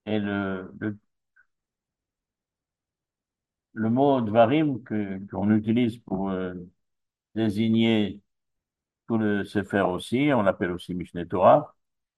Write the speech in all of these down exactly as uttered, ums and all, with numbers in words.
Et le, le, le mot Dvarim que, qu'on utilise pour euh, désigner tout le Sefer aussi, on l'appelle aussi Mishneh Torah,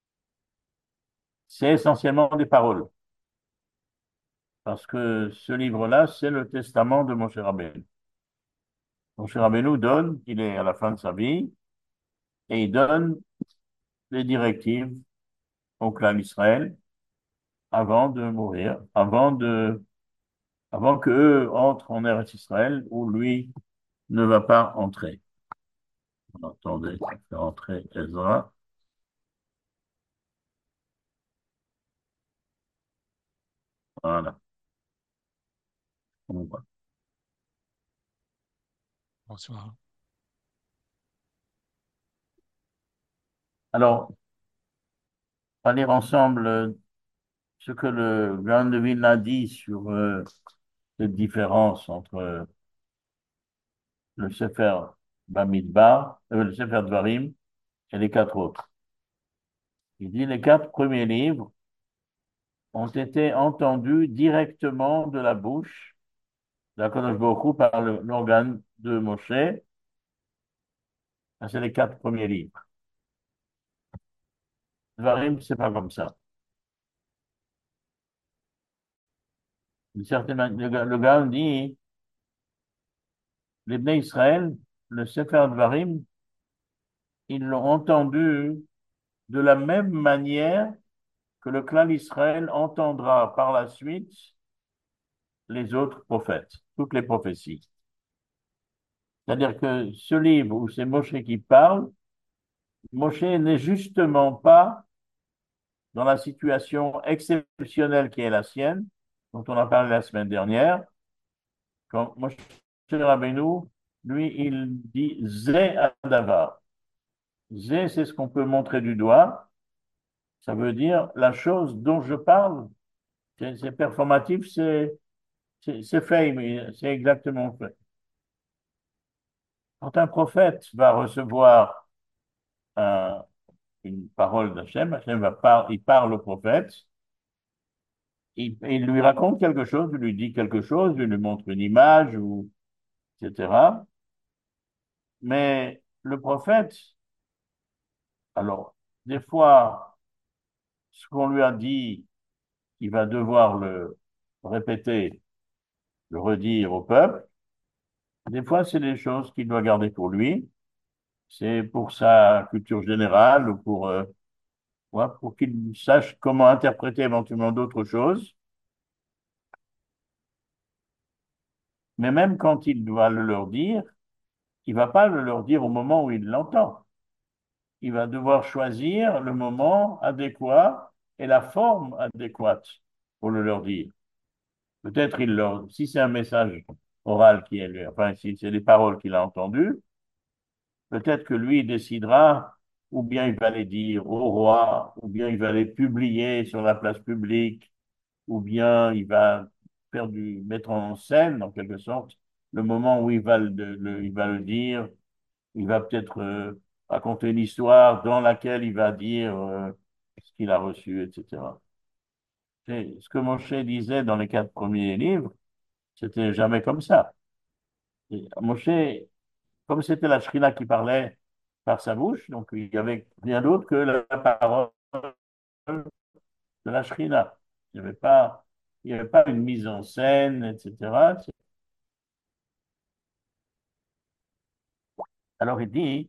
c'est essentiellement des paroles. Parce que ce livre-là, c'est le testament de Moshe Rabbeinu. Moshe Rabbeinu donne, il est à la fin de sa vie, et il donne les directives au clan d'Israël avant de mourir, avant de, avant qu'eux entrent en Eretz Israël, où lui ne va pas entrer. Attendez, je vais entrer Ezra. Voilà. On voit. Bonsoir. Alors, on va lire ensemble euh, ce que le Grand de Vilna dit sur euh, cette différence entre euh, le Sefer Bamidbar, euh, le Sefer Dvarim et les quatre autres. Il dit les quatre premiers livres ont été entendus directement de la bouche d'Akadosh Baruch Hu par le- l'organe de Moshe. Ça, c'est les quatre premiers livres. Dvarim, c'est pas comme ça. D'une certaine manière, le, gars- le gars dit, les Bnei Israël, le Sefer Dvarim, ils l'ont entendu de la même manière que le clan d'Israël entendra par la suite les autres prophètes, toutes les prophéties. C'est-à-dire que ce livre où c'est Moshe qui parle, Moshe n'est justement pas dans la situation exceptionnelle qui est la sienne, dont on a parlé la semaine dernière, quand Moshe Rabbeinu, lui, il dit Zé Adavar. Zé, c'est ce qu'on peut montrer du doigt. Ça veut dire la chose dont je parle, c'est c'est performatif, c'est c'est- c'est fait, mais c'est exactement fait. Quand un prophète va recevoir un- une parole d'Hachem, Hachem va par, il parle au prophète, il, il lui raconte quelque chose, il lui dit quelque chose, il lui montre une image, ou, et cetera. Mais le prophète, alors, des fois, ce qu'on lui a dit, il va devoir le répéter, le redire au peuple. Des fois, c'est des choses qu'il doit garder pour lui. C'est pour sa culture générale ou pour, euh, ouais, pour qu'il sache comment interpréter éventuellement d'autres choses. Mais même quand il doit le leur dire, il va pas le leur dire au moment où il l'entend. Il va devoir choisir le moment adéquat et la forme adéquate pour le leur dire. Peut-être il leur, si c'est un message oral qui est lui, enfin, si c'est des paroles qu'il a entendues, peut-être que lui décidera, ou bien il va les dire au roi, ou bien il va les publier sur la place publique, ou bien il va faire du, mettre en scène, en quelque sorte, le moment où il va le, le- il va le dire. Il va peut-être euh, raconter une histoire dans laquelle il va dire euh, ce qu'il a reçu, et cetera. C'est ce que Moshe disait dans les quatre premiers livres, c'était jamais comme ça. Et Moshe, comme c'était la Shrina qui parlait par sa bouche, donc il n'y avait rien d'autre que la parole de la Shrina. Il n'y avait pas, il y avait pas une mise en scène, et cetera. Alors il dit,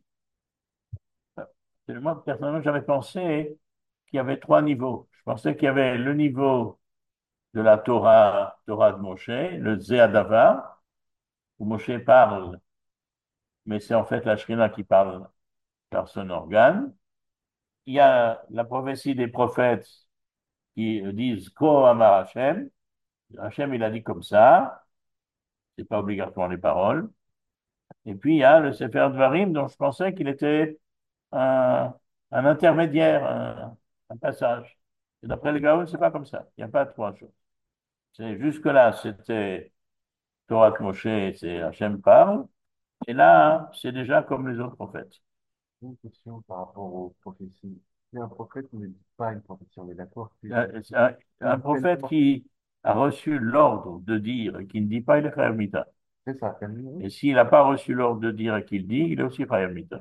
moi personnellement j'avais pensé qu'il y avait trois niveaux. Je pensais qu'il y avait le niveau de la Torah, Torah de Moshe, le Zéadavar, où Moshe parle, mais c'est en fait la Shrina qui parle par son organe. Il y a la prophétie des prophètes qui disent Ko Amar Hashem. Hashem, il a dit comme ça, c'est pas obligatoire les paroles. Et puis il y a le Sefer Dvarim, dont je pensais qu'il était un, un intermédiaire, un, un passage. Et d'après les Gaon, c'est pas comme ça. Il n'y a pas trois choses. C'est jusque-là, c'était Torah de Moshe, c'est Hachem parle. Et là, c'est déjà comme les autres prophètes. Une question par rapport aux prophéties. Mais un prophète ne dit pas une prophétie, on est d'accord. C'est Un, un- un une prophète tellement- qui a reçu l'ordre de dire et qui ne dit pas, il est Chayav Mita. C'est ça, tellement- Et s'il n'a pas reçu l'ordre de dire et qu'il dit, il est aussi Chayav Mita.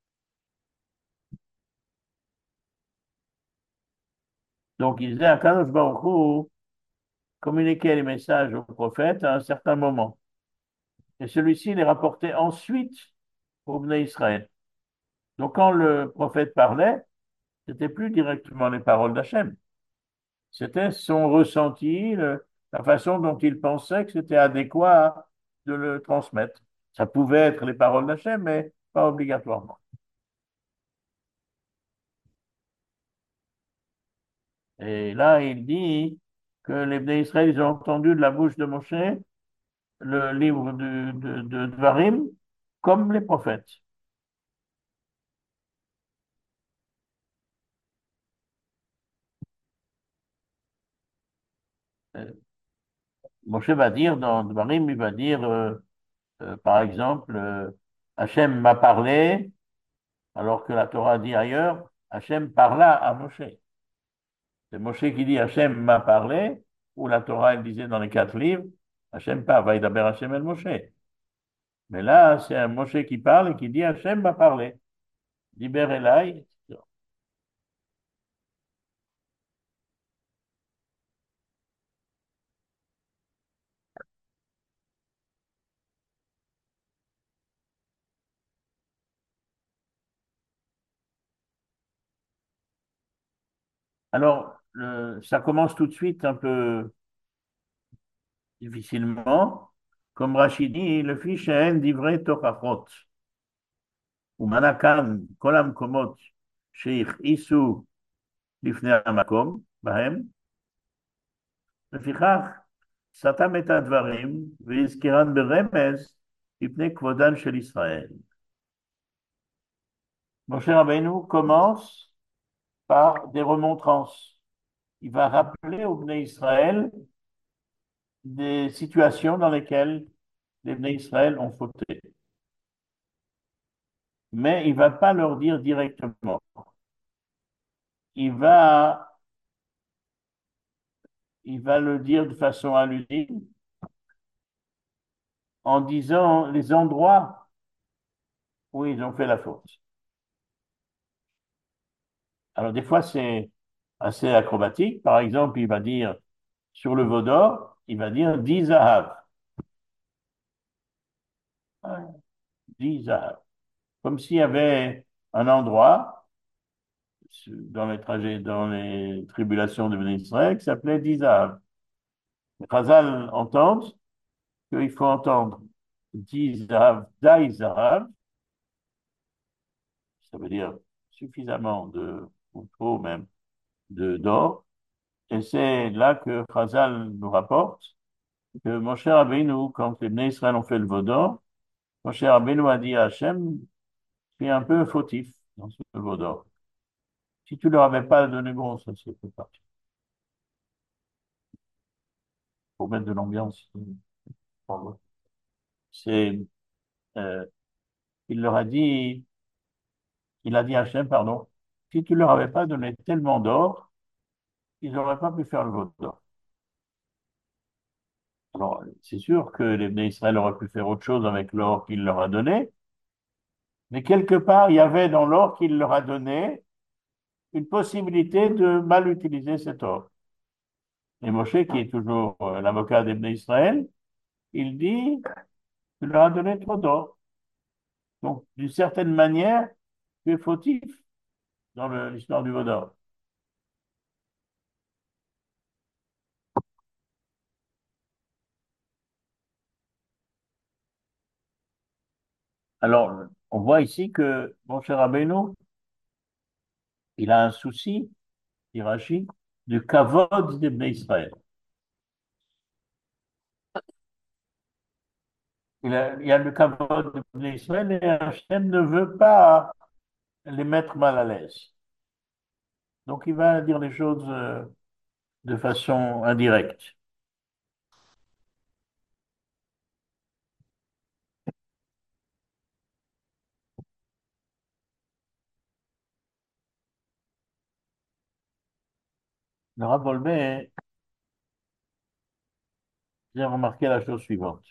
Donc il disait, Akadosh Baruch Hu communiquait les messages au prophète à un certain moment. Et celui-ci les rapportait ensuite au Bnei Israël. Donc quand le prophète parlait, c'était plus directement les paroles d'Hachem. C'était son ressenti, le- la façon dont il pensait que c'était adéquat de le transmettre. Ça pouvait être les paroles d'Hachem, mais pas obligatoirement. Et là, il dit que les Bnei Israël, ils ont entendu de la bouche de Moshe le livre de, de, de Dvarim comme les prophètes. Euh, Moshe va dire dans Dvarim, il va dire, euh, euh, par exemple, euh, Hachem m'a parlé, alors que la Torah dit ailleurs, Hachem parla à Moshe. C'est Moshe qui dit Hachem m'a parlé, ou la Torah, elle disait dans les quatre livres, Hachem parle, Vaïdaber Hachem el Moshe. Mais là, c'est un Moshe qui parle et qui dit Hachem m'a parlé. Diber Elai. Alors, le- ça commence tout de suite un peu difficilement. Comme Rachid dit, le fiche est divrei torachot. ומנה כל המקומות שהכעיסו לפני המקום, בהם, לפיכך סתם את הדברים והזכירן ברמז מפני כבודן של ישראל. Moshe Rabbeinu commence par des remontrances. Il va rappeler au Bnei Israël des situations dans lesquelles les Bnei Israël ont fauté. Mais il ne va pas leur dire directement. Il va, il va le dire de façon allusive en disant les endroits où ils ont fait la faute. Alors, des fois, c'est assez acrobatique. Par exemple, il va dire sur le veau d'or, il va dire dix zahav. dix zahav. Comme s'il y avait un endroit dans les trajets, dans les tribulations de Béni Israël qui s'appelait dix zahav. Les Chazal entendent qu'il faut entendre dix zahav, dai zahav, ça veut dire suffisamment de, ou trop même, de d'or. Et c'est là que Chazal nous rapporte que Moshe Rabbeinu, quand les Bnei Israël ont fait le veau d'or, Moshe Rabbeinu a dit à Hachem, tu es un peu fautif dans ce veau d'or. Si tu leur avais pas donné, bon, ça c'est fait partie. Pour mettre de l'ambiance. Pardon. C'est, euh, il leur a dit, il a dit à Hachem, pardon, si tu leur avais pas donné tellement d'or, ils n'auraient pas pu faire le veau d'or. Alors, c'est sûr que les Bnei Israël auraient pu faire autre chose avec l'or qu'il leur a donné, mais quelque part, il y avait dans l'or qu'il leur a donné une possibilité de mal utiliser cet or. Et Moshe, qui est toujours euh, l'avocat des Bnei Israël, il dit, tu leur as donné trop d'or. Donc, d'une certaine manière, tu es fautif dans le- l'histoire du veau d'or. Alors, on voit ici que mon cher Rabbeinu, il a un souci, dit Rashi, du kavod des Bnei Israël. Il, a- il y a le kavod des Bnei Israël et Hachem ne veut pas les mettre mal à l'aise. Donc, il va dire les choses euh, de façon indirecte. Le Rav Wolbe, j'ai remarqué la chose suivante.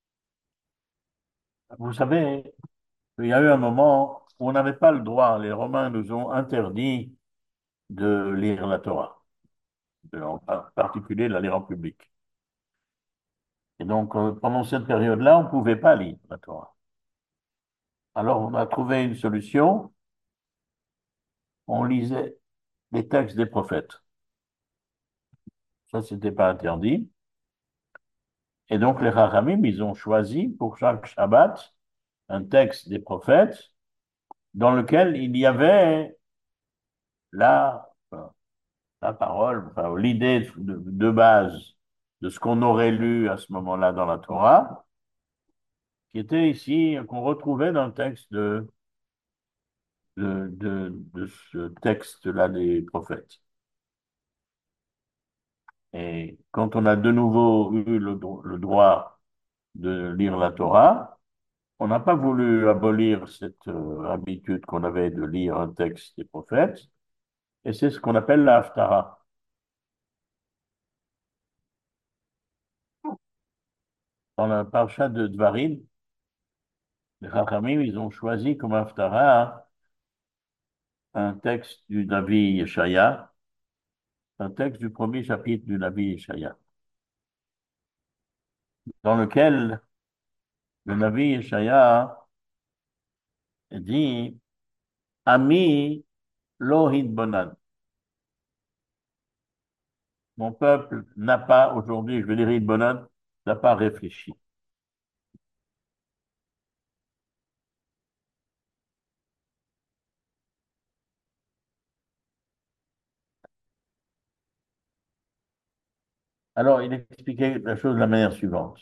Vous savez, il y a eu un moment où on n'avait pas le droit, les Romains nous ont interdit de lire la Torah, de- en particulier de la lire en public. Et donc, euh, pendant cette période-là, on ne pouvait pas lire la Torah. Alors, on a trouvé une solution, on lisait les textes des prophètes. Ça, c'était pas interdit. Et donc, les Chachamim, ils ont choisi pour chaque Shabbat un texte des prophètes dans lequel il y avait la, la parole, enfin, l'idée de, de base de ce qu'on aurait lu à ce moment-là dans la Torah, qui était ici, qu'on retrouvait dans le texte de, de, de, de ce texte-là des prophètes. Et quand on a de nouveau eu le, dro- le droit de lire la Torah, on n'a pas voulu abolir cette euh, habitude qu'on avait de lire un texte des prophètes, et c'est ce qu'on appelle la Haftara. Dans la parasha de Dvarim, les Chachamim, ils ont choisi comme Haftara un texte du Navi Yeshaya, un texte du premier chapitre du Navi Yeshaya, dans lequel le Navi Yeshaya dit Ami Lohid Bonan. Mon peuple n'a pas aujourd'hui, je vais dire Bonan, n'a pas réfléchi. Alors, il expliquait la chose de la manière suivante.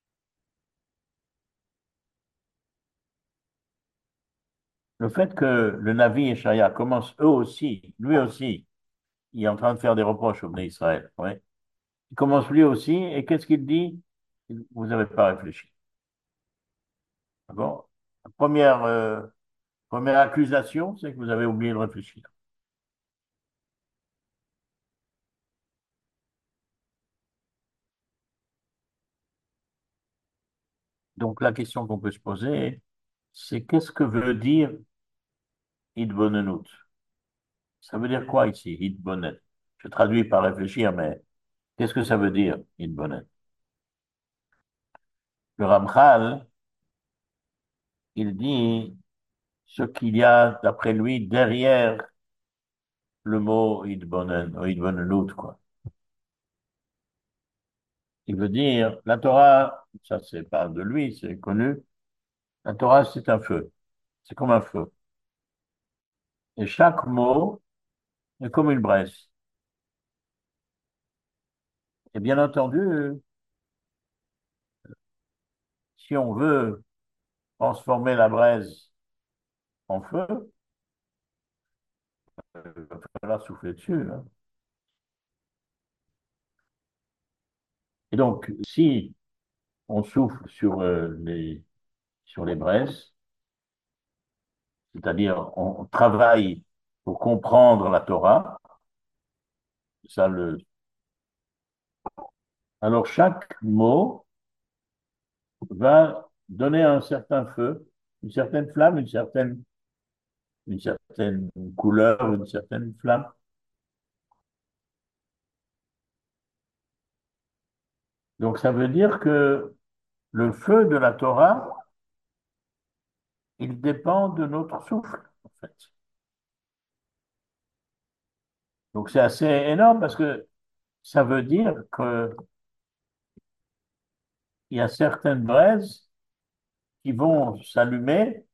Le fait que le Navi Yeshaya commence eux aussi, lui aussi, il est en train de faire des reproches au Bnei Israël. Ouais. Il commence lui aussi, et qu'est-ce qu'il dit? Vous n'avez pas réfléchi. D'accord? La première, euh, première accusation, c'est que vous avez oublié de réfléchir. Donc, la question qu'on peut se poser, c'est qu'est-ce que veut dire Idbonenut? Ça veut dire quoi ici, Idbonen? Je traduis par réfléchir, mais qu'est-ce que ça veut dire, Idbonen? Le Ramchal, il dit ce qu'il y a, d'après lui, derrière le mot Idbonen, ou Idbonenut, quoi. Il veut dire, la Torah, ça c'est pas de lui, c'est connu, la Torah c'est un feu, c'est comme un feu. Et chaque mot est comme une braise. Et bien entendu, si on veut transformer la braise en feu, il va falloir souffler dessus, hein. Et donc, si on souffle sur euh, les, sur les braises, c'est-à-dire on, on travaille pour comprendre la Torah, ça le, alors chaque mot va donner un certain feu, une certaine flamme, une certaine, une certaine couleur, une certaine flamme. Donc ça veut dire que le feu de la Torah, il dépend de notre souffle, en fait. Donc c'est assez énorme parce que ça veut dire qu'il y a certaines braises qui vont s'allumer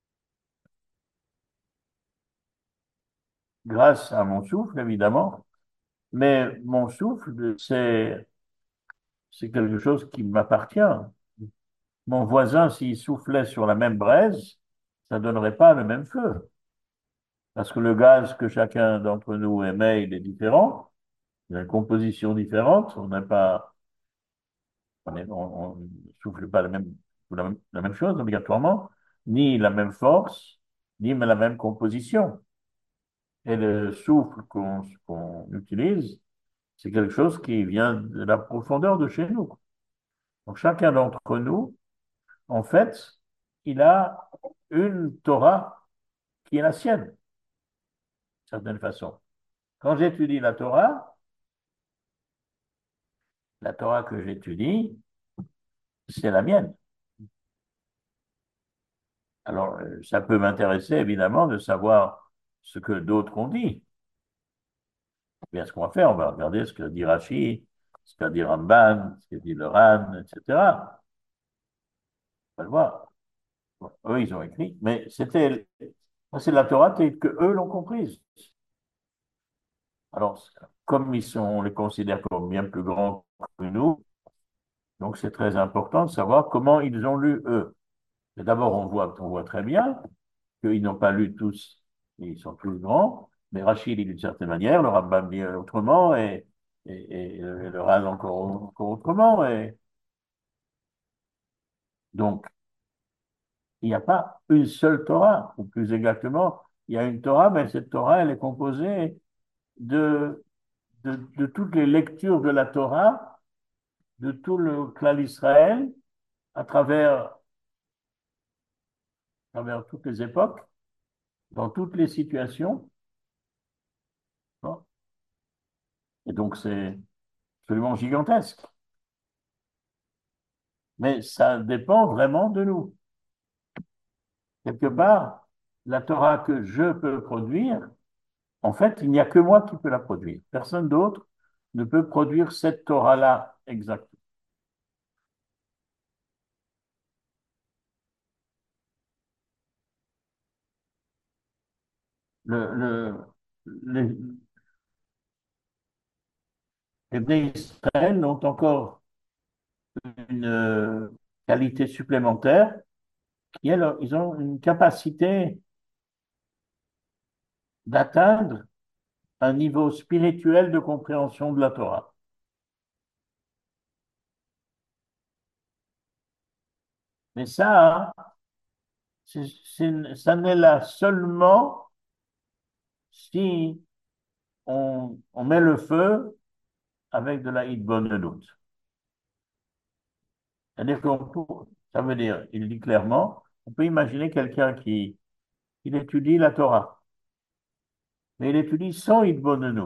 grâce à mon souffle, évidemment, mais mon souffle, c'est, c'est quelque chose qui m'appartient. Mon voisin, s'il soufflait sur la même braise, ça donnerait pas le même feu. Parce que le gaz que chacun d'entre nous émet, il est différent. Il a une composition différente. On n'a pas, on est- on- on ne souffle pas la même, la même, la même chose obligatoirement, ni la même force, ni la même composition. Et le souffle qu'on qu'on utilise C'est quelque chose qui vient de la profondeur de chez nous. Donc chacun d'entre nous, en fait, il a une Torah qui est la sienne, d'une certaine façon. Quand j'étudie la Torah, la Torah que j'étudie, c'est la mienne. Alors, euh, ça peut m'intéresser évidemment de savoir ce que d'autres ont dit. Bien, ce qu'on va faire, on va regarder ce que dit Rashi, ce qu'a dit Ramban, ce que dit le Ran, et cetera. On va le voir. Bon, eux, ils ont écrit, mais c'était, c'est la Torah telle que eux l'ont comprise. Alors, comme ils sont, on les considère comme bien plus grands que nous, donc c'est très important de savoir comment ils ont lu eux. Et d'abord, on voit, on voit très bien qu'ils n'ont pas lu tous, ils sont tous grands, mais Rachid lit d'une certaine manière, le Rambam lit autrement, et, et, et, et le Ran encore, encore autrement. Et donc, il n'y a pas une seule Torah, ou plus exactement, il y a une Torah, mais cette Torah, elle est composée de, de, de toutes les lectures de la Torah, de tout le clan d'Israël, à travers, à travers toutes les époques, dans toutes les situations. Bon. Et donc, c'est absolument gigantesque. Mais ça dépend vraiment de nous. Quelque part, la Torah que je peux produire, en fait, il n'y a que moi qui peux la produire. Personne d'autre ne peut produire cette Torah-là exacte. Le, le, les, les Bnei Israël ont encore une euh, qualité supplémentaire qui est leur- ils ont une capacité d'atteindre un niveau spirituel de compréhension de la Torah. Mais ça, c'est, c'est- ça n'est là seulement si on, on met le feu avec de la hitbonnelout. C'est-à-dire qu'on peut- ça veut dire, il dit clairement, on peut imaginer quelqu'un qui il étudie la Torah, mais il étudie sans hitbonnelout.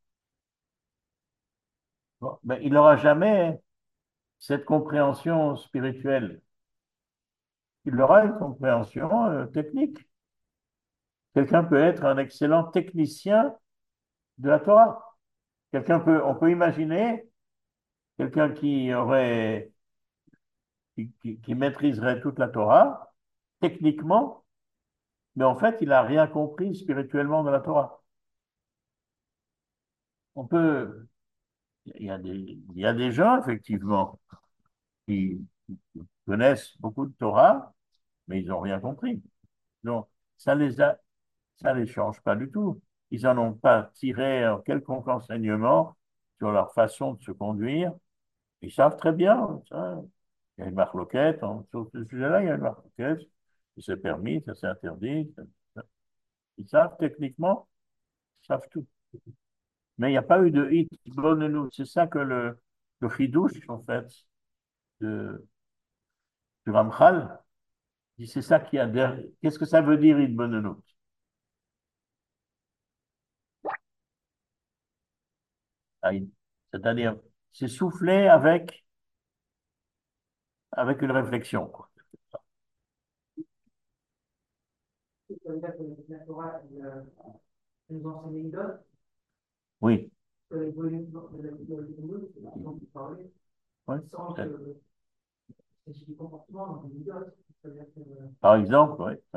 Bon, ben, il n'aura jamais cette compréhension spirituelle. Il aura une compréhension euh, technique. Quelqu'un peut être un excellent technicien de la Torah. Quelqu'un peut, on peut imaginer quelqu'un qui aurait, qui, qui- qui maîtriserait toute la Torah techniquement, mais en fait, il n'a rien compris spirituellement de la Torah. On peut, il y a des, il y a des gens, effectivement, qui connaissent beaucoup de Torah, mais ils n'ont rien compris. Donc, ça les a, ça les change pas du tout. Ils n'en ont pas tiré un quelconque enseignement sur leur façon de se conduire. Ils savent très bien, ça. Il y a une marloquette, hein, sur ce sujet-là, il y a une marloquette. C'est permis, ça c'est interdit. ça- ça- Ils savent techniquement, ils savent tout. Mais il n'y a pas eu de hit bonne nous. C'est ça que le, le chidouche, en fait, de, du Ramchal, dit c'est ça qui a derrière. Qu'est-ce que ça veut dire hit bonne nous? Ah, il- C'est-à-dire, c'est soufflé avec, avec une réflexion, quoi. Ça veut dire que la Torah elle, euh, elle nous enseigne une dot, Oui, que les volumes de la vidéo, dont vous parlez, oui. sans que c'est du comportement dans une dot. Ça veut dire que euh, Par exemple, oui, oui.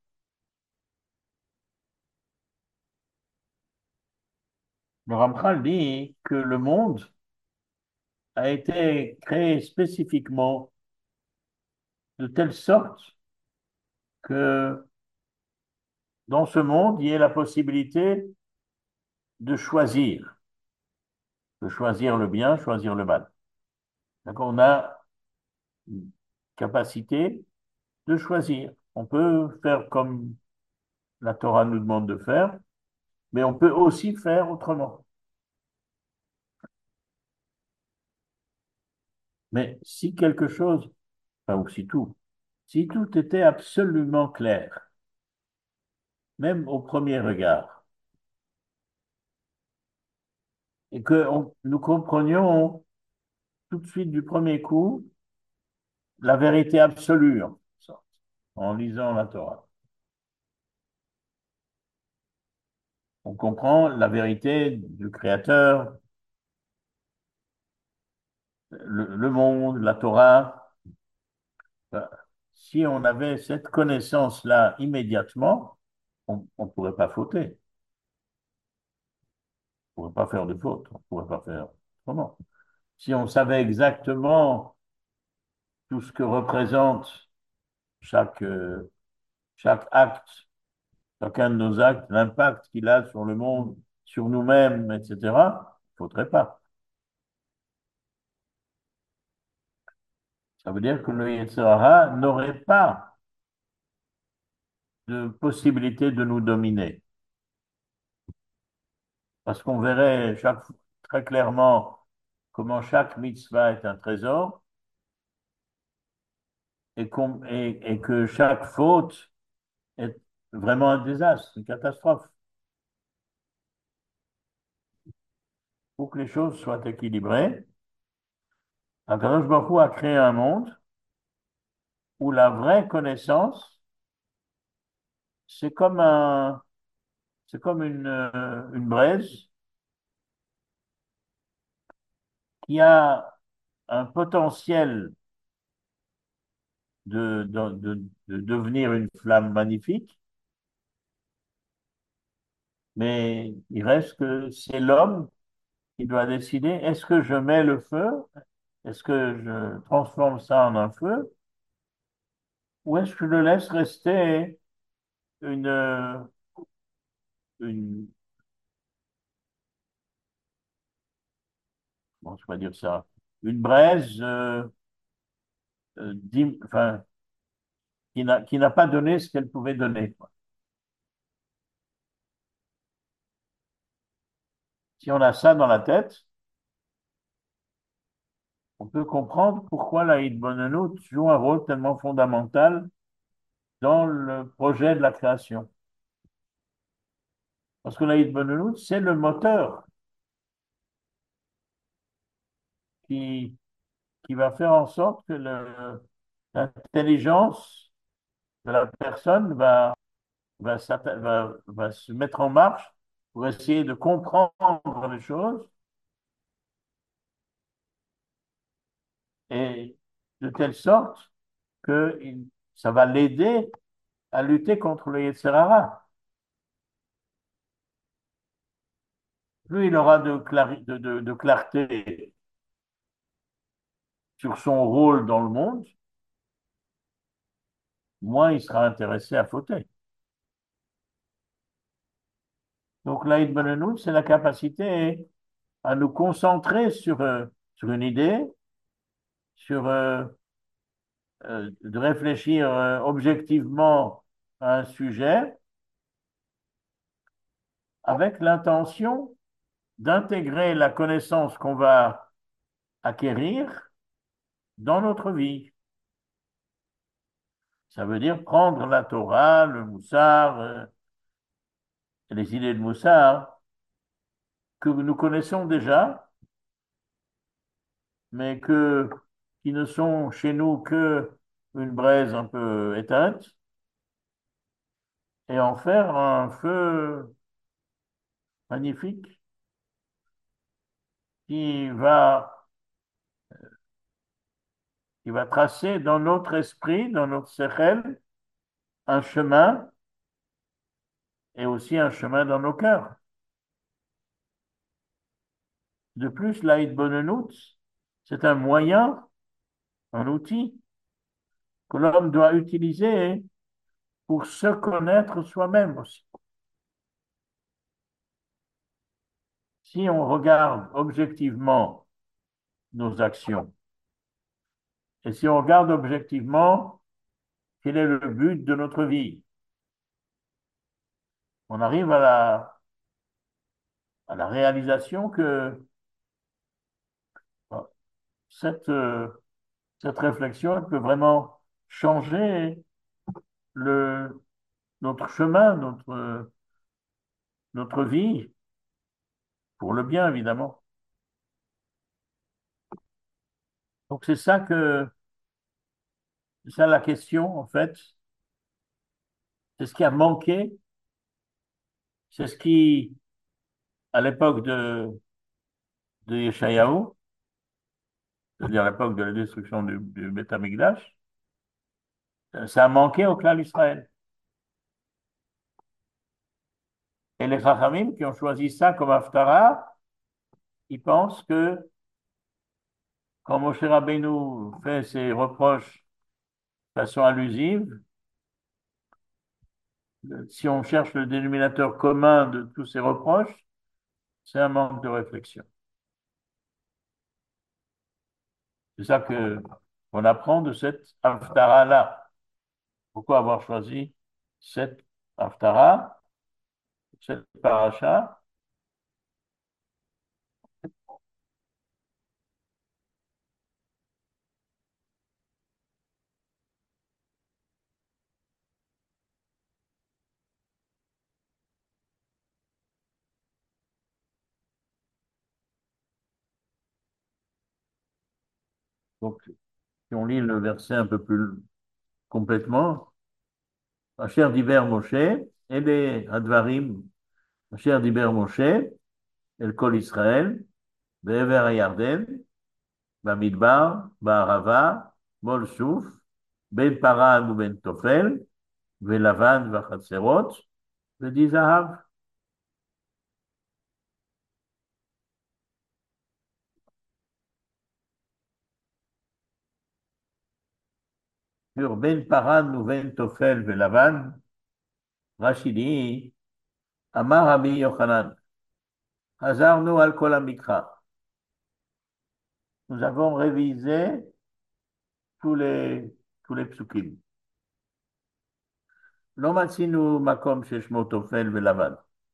Le Ramchal dit que le monde a été créé spécifiquement de telle sorte que dans ce monde, il y ait la possibilité de choisir, de choisir le bien, choisir le mal. Donc on a une capacité de choisir. On peut faire comme la Torah nous demande de faire, mais on peut aussi faire autrement. Mais si quelque chose, enfin, ou si tout, si tout était absolument clair, même au premier regard, et que on- nous comprenions tout de suite du premier coup la vérité absolue, en sorte, en lisant la Torah. On comprend la vérité du Créateur, le, le monde, la Torah. Enfin, si on avait cette connaissance-là immédiatement, on ne pourrait pas fauter, on ne pourrait pas faire de faute, on ne pourrait pas faire autrement. Si on savait exactement tout ce que représente chaque, euh, chaque acte, chacun de nos actes, l'impact qu'il a sur le monde, sur nous-mêmes, et cetera, il ne faudrait pas. Ça veut dire que le Yetzer Hara n'aurait pas de possibilité de nous dominer. Parce qu'on verrait chaque, très clairement comment chaque mitzvah est un trésor et, qu'on- et, et que chaque faute est vraiment un désastre, une catastrophe. Pour que les choses soient équilibrées, Akadosh Baruch Hu a créé un monde où la vraie connaissance, c'est comme un, c'est comme une, euh, une braise qui a un potentiel de, de, de, de devenir une flamme magnifique, mais il reste que c'est l'homme qui doit décider, est-ce que je mets le feu, est-ce que je transforme ça en un feu, ou est-ce que je le laisse rester une, euh, une, comment je peux dire ça, une braise euh, euh, dim- enfin, qui n'a, qui n'a pas donné ce qu'elle pouvait donner, quoi. Si on a ça dans la tête, on peut comprendre pourquoi la Bonanout joue un rôle tellement fondamental dans le projet de la création. Parce que la Bonanout, c'est le moteur qui, qui va faire en sorte que le- l'intelligence de la personne va, va, s'atta- va, va se mettre en marche pour essayer de comprendre les choses et de telle sorte que il- ça va l'aider à lutter contre le Yetzer Hara. Plus il aura de, clari- de, de, de clarté sur son rôle dans le monde, moins il sera intéressé à fauter. Donc, l'Aïd Benenoud, c'est la capacité à nous concentrer sur, euh, sur une idée, sur euh, euh, de réfléchir euh, objectivement à un sujet avec l'intention d'intégrer la connaissance qu'on va acquérir dans notre vie. Ça veut dire prendre la Torah, le Moussar, euh, les idées de Moussar que nous connaissons déjà, mais que, qui ne sont chez nous que une braise un peu éteinte, et en faire un feu magnifique qui va, qui va tracer dans notre esprit, dans notre sechel, un chemin et aussi un chemin dans nos cœurs. De plus, l'Aïd Bonenout, c'est un moyen, un outil que l'homme doit utiliser pour se connaître soi-même aussi. Si on regarde objectivement nos actions et si on regarde objectivement quel est le but de notre vie, on arrive à la, à la réalisation que cette, euh, cette réflexion elle peut vraiment changer le, notre chemin, notre, notre vie, pour le bien, évidemment. Donc c'est ça que, c'est ça la question, en fait. C'est ce qui a manqué, c'est ce qui, à l'époque de, de Yeshayahu, c'est-à-dire à l'époque de la destruction du, du Beth Amikdash, ça a manqué au clan d'Israël. Et les Chachamim qui ont choisi ça comme Haftara, ils pensent que quand Moshe Rabbeinu fait ses reproches de façon allusive, si on cherche le dénominateur commun de tous ces reproches, c'est un manque de réflexion. C'est ça que on apprend de cette Haftara-là. Pourquoi avoir choisi cette Haftara, cette paracha? Donc, si on lit le verset un peu plus complètement, Asher diber Moshe, et les Advarim, Asher diber Moshe, El Kol Israël, Be'ever HaYarden, Bamidbar, Ba'arava, Mol Souf, Ben Paran ou Ben Tofel, Velavan Vachatserot, Vedi Zahav. Sur Ben Paran ou Ben Tofel, Velavan, Rachidi, Amar Rabbi Yochanan, Hazarnu al Kol HaMikra. Nous avons révisé tous les, tous les psukim. לא מצאנו מקום ששמו תופל ולבן.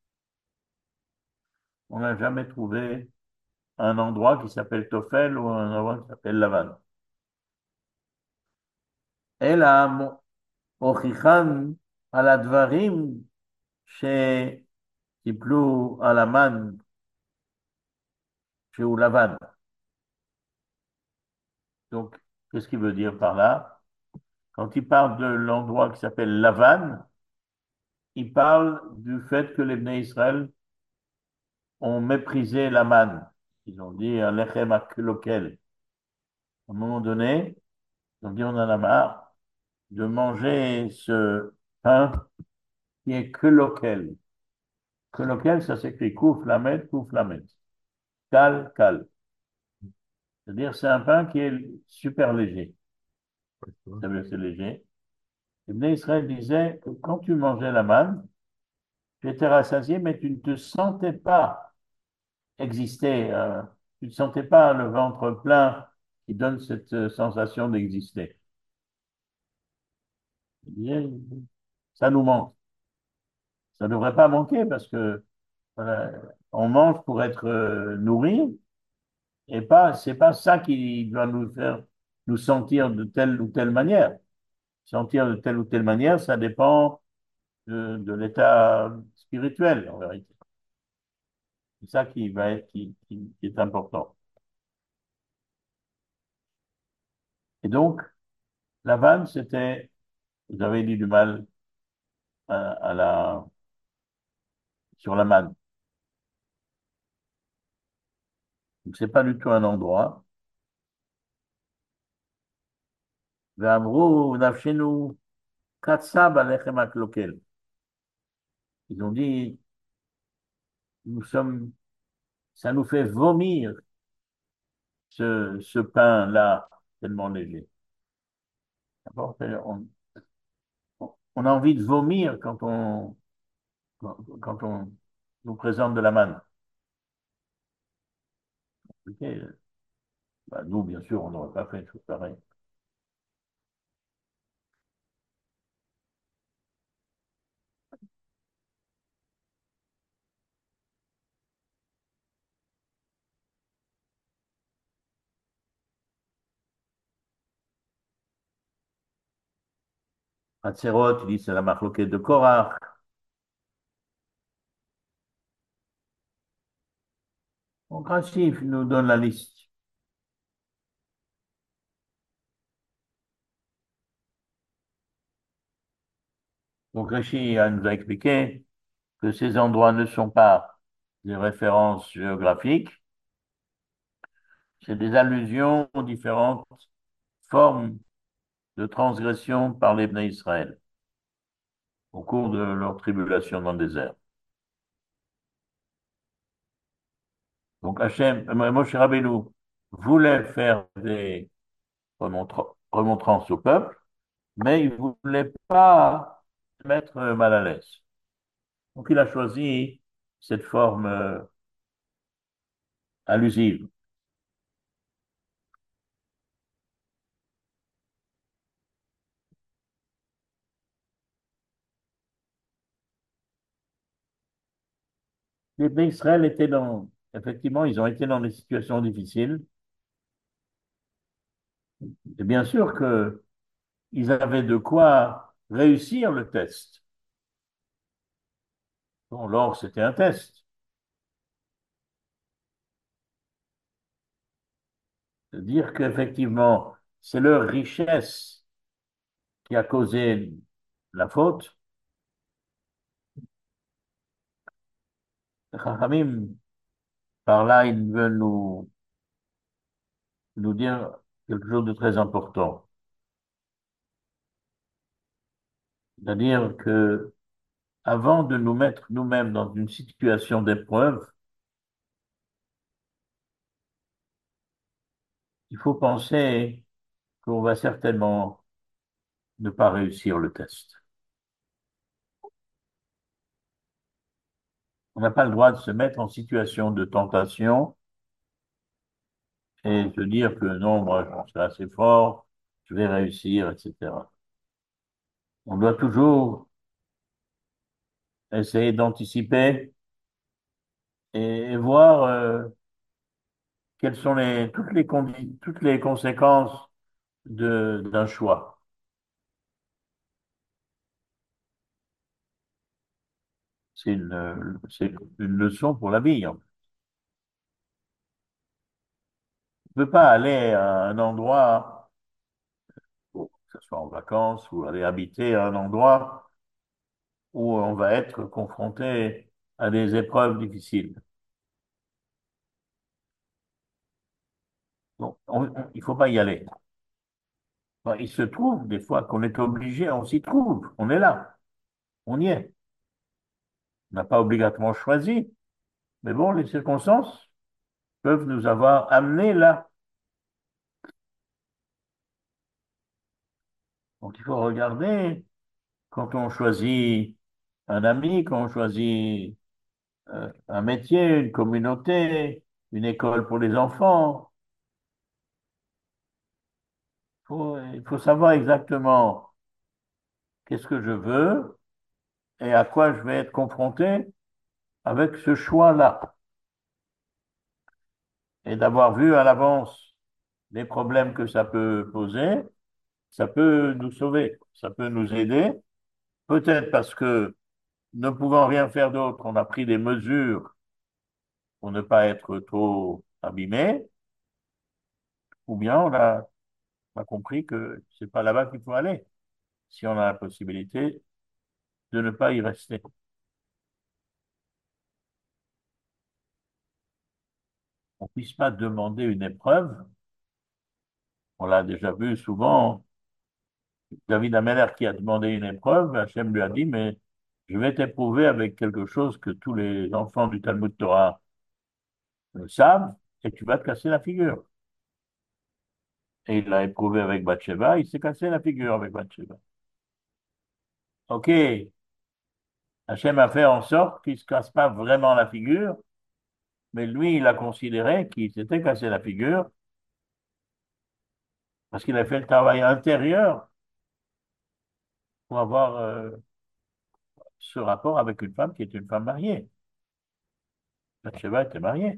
On n'a jamais trouvé un endroit qui s'appelle Tofel ou un endroit qui s'appelle Lavan. אלא הוכיחן על הדברים שטיפלו על המן שהוא לבן. Donc, qu'est-ce qu'il veut dire par là? Quand il parle de l'endroit qui s'appelle Lavan, il parle du fait que les Bnei Israël ont méprisé la manne. Ils ont dit un lechem loquel. À un moment donné, ils ont dit on en a marre de manger ce pain qui est que loquel. Que loquel, ça s'écrit kouf lamet, kouf lamet. Cal, cal. C'est-à-dire c'est un pain qui est super léger. Ça veut dire c'est léger. Et Bnei Israël disait que quand tu mangeais la manne, tu étais rassasié, mais tu ne te sentais pas exister. Euh, tu ne sentais pas le ventre plein qui donne cette euh, sensation d'exister. Il disait, ça nous manque. Ça ne devrait pas manquer parce que voilà, on mange pour être euh, nourri et pas, c'est pas ça qui doit nous faire nous sentir de telle ou telle manière. Sentir de telle ou telle manière, ça dépend de, de l'état spirituel, en vérité. C'est ça qui va être, qui, qui- qui est important. Et donc, la vanne, c'était, vous avez dit du mal à, à la, sur la manne. Donc, c'est pas du tout un endroit. ואמרו נפשנו קצה בלחם הקלוקל. Ils ont dit, nous sommes, ça nous fait vomir ce, ce pain-là tellement léger. D'abord, On, on a envie de vomir quand on, quand, quand on nous présente de la manne. Ok, bah, nous, bien sûr, on n'aurait pas fait une chose pareille. Hatzerot, il dit c'est la marloquette de Korach. Donc Rashi nous donne la liste. Donc Rashi nous a expliqué que ces endroits ne sont pas des références géographiques, c'est des allusions aux différentes formes de transgression par les Bnei Israël au cours de leur tribulation dans le désert. Donc Hachem, euh, Moshe Rabbeinu voulait faire des remontra- remontrances au peuple, mais il ne voulait pas se mettre mal à l'aise. Donc il a choisi cette forme euh, allusive. Les Bnei Israël étaient dans, effectivement, ils ont été dans des situations difficiles. Et bien sûr qu'ils avaient de quoi réussir le test. Bon, l'or, c'était un test. C'est-à-dire qu'effectivement, c'est leur richesse qui a causé la faute. Chachamim, par là, ils veulent nous, nous dire quelque chose de très important. C'est-à-dire que avant de nous mettre nous-mêmes dans une situation d'épreuve, il faut penser qu'on va certainement ne pas réussir le test. On n'a pas le droit de se mettre en situation de tentation et se dire que non, moi, je suis assez fort, je vais réussir, et cetera. On doit toujours essayer d'anticiper et, et voir euh, quelles sont les, toutes les condi- toutes les conséquences de, d'un choix. C'est une, c'est une leçon pour la vie, hein. On ne peut pas aller à un endroit, bon, que ce soit en vacances ou aller habiter à un endroit où on va être confronté à des épreuves difficiles. Donc, on- on- il ne faut pas y aller. Enfin, il se trouve des fois qu'on est obligé, on s'y trouve, on est là, on y est. On n'a pas obligatoirement choisi, mais bon, les circonstances peuvent nous avoir amenés là. Donc, il faut regarder quand on choisit un ami, quand on choisit euh, un métier, une communauté, une école pour les enfants. Faut- il faut savoir exactement qu'est-ce que je veux et à quoi je vais être confronté avec ce choix-là. Et d'avoir vu à l'avance les problèmes que ça peut poser, ça peut nous sauver, ça peut nous aider. Peut-être parce que ne pouvant rien faire d'autre, on a pris des mesures pour ne pas être trop abîmé, ou bien on a, on a compris que c'est pas là-bas qu'il faut aller, si on a la possibilité de ne pas y rester. On ne puisse pas demander une épreuve. On l'a déjà vu souvent. David Ameller qui a demandé une épreuve, Hachem lui a dit, mais je vais t'éprouver avec quelque chose que tous les enfants du Talmud Torah euh, savent, et tu vas te casser la figure. Et il l'a éprouvé avec Bathsheba, il s'est cassé la figure avec Bathsheba. Ok, Hachem a fait en sorte qu'il ne se casse pas vraiment la figure, mais lui, il a considéré qu'il s'était cassé la figure parce qu'il a fait le travail intérieur pour avoir euh, ce rapport avec une femme qui est une femme mariée. Bathsheba était mariée.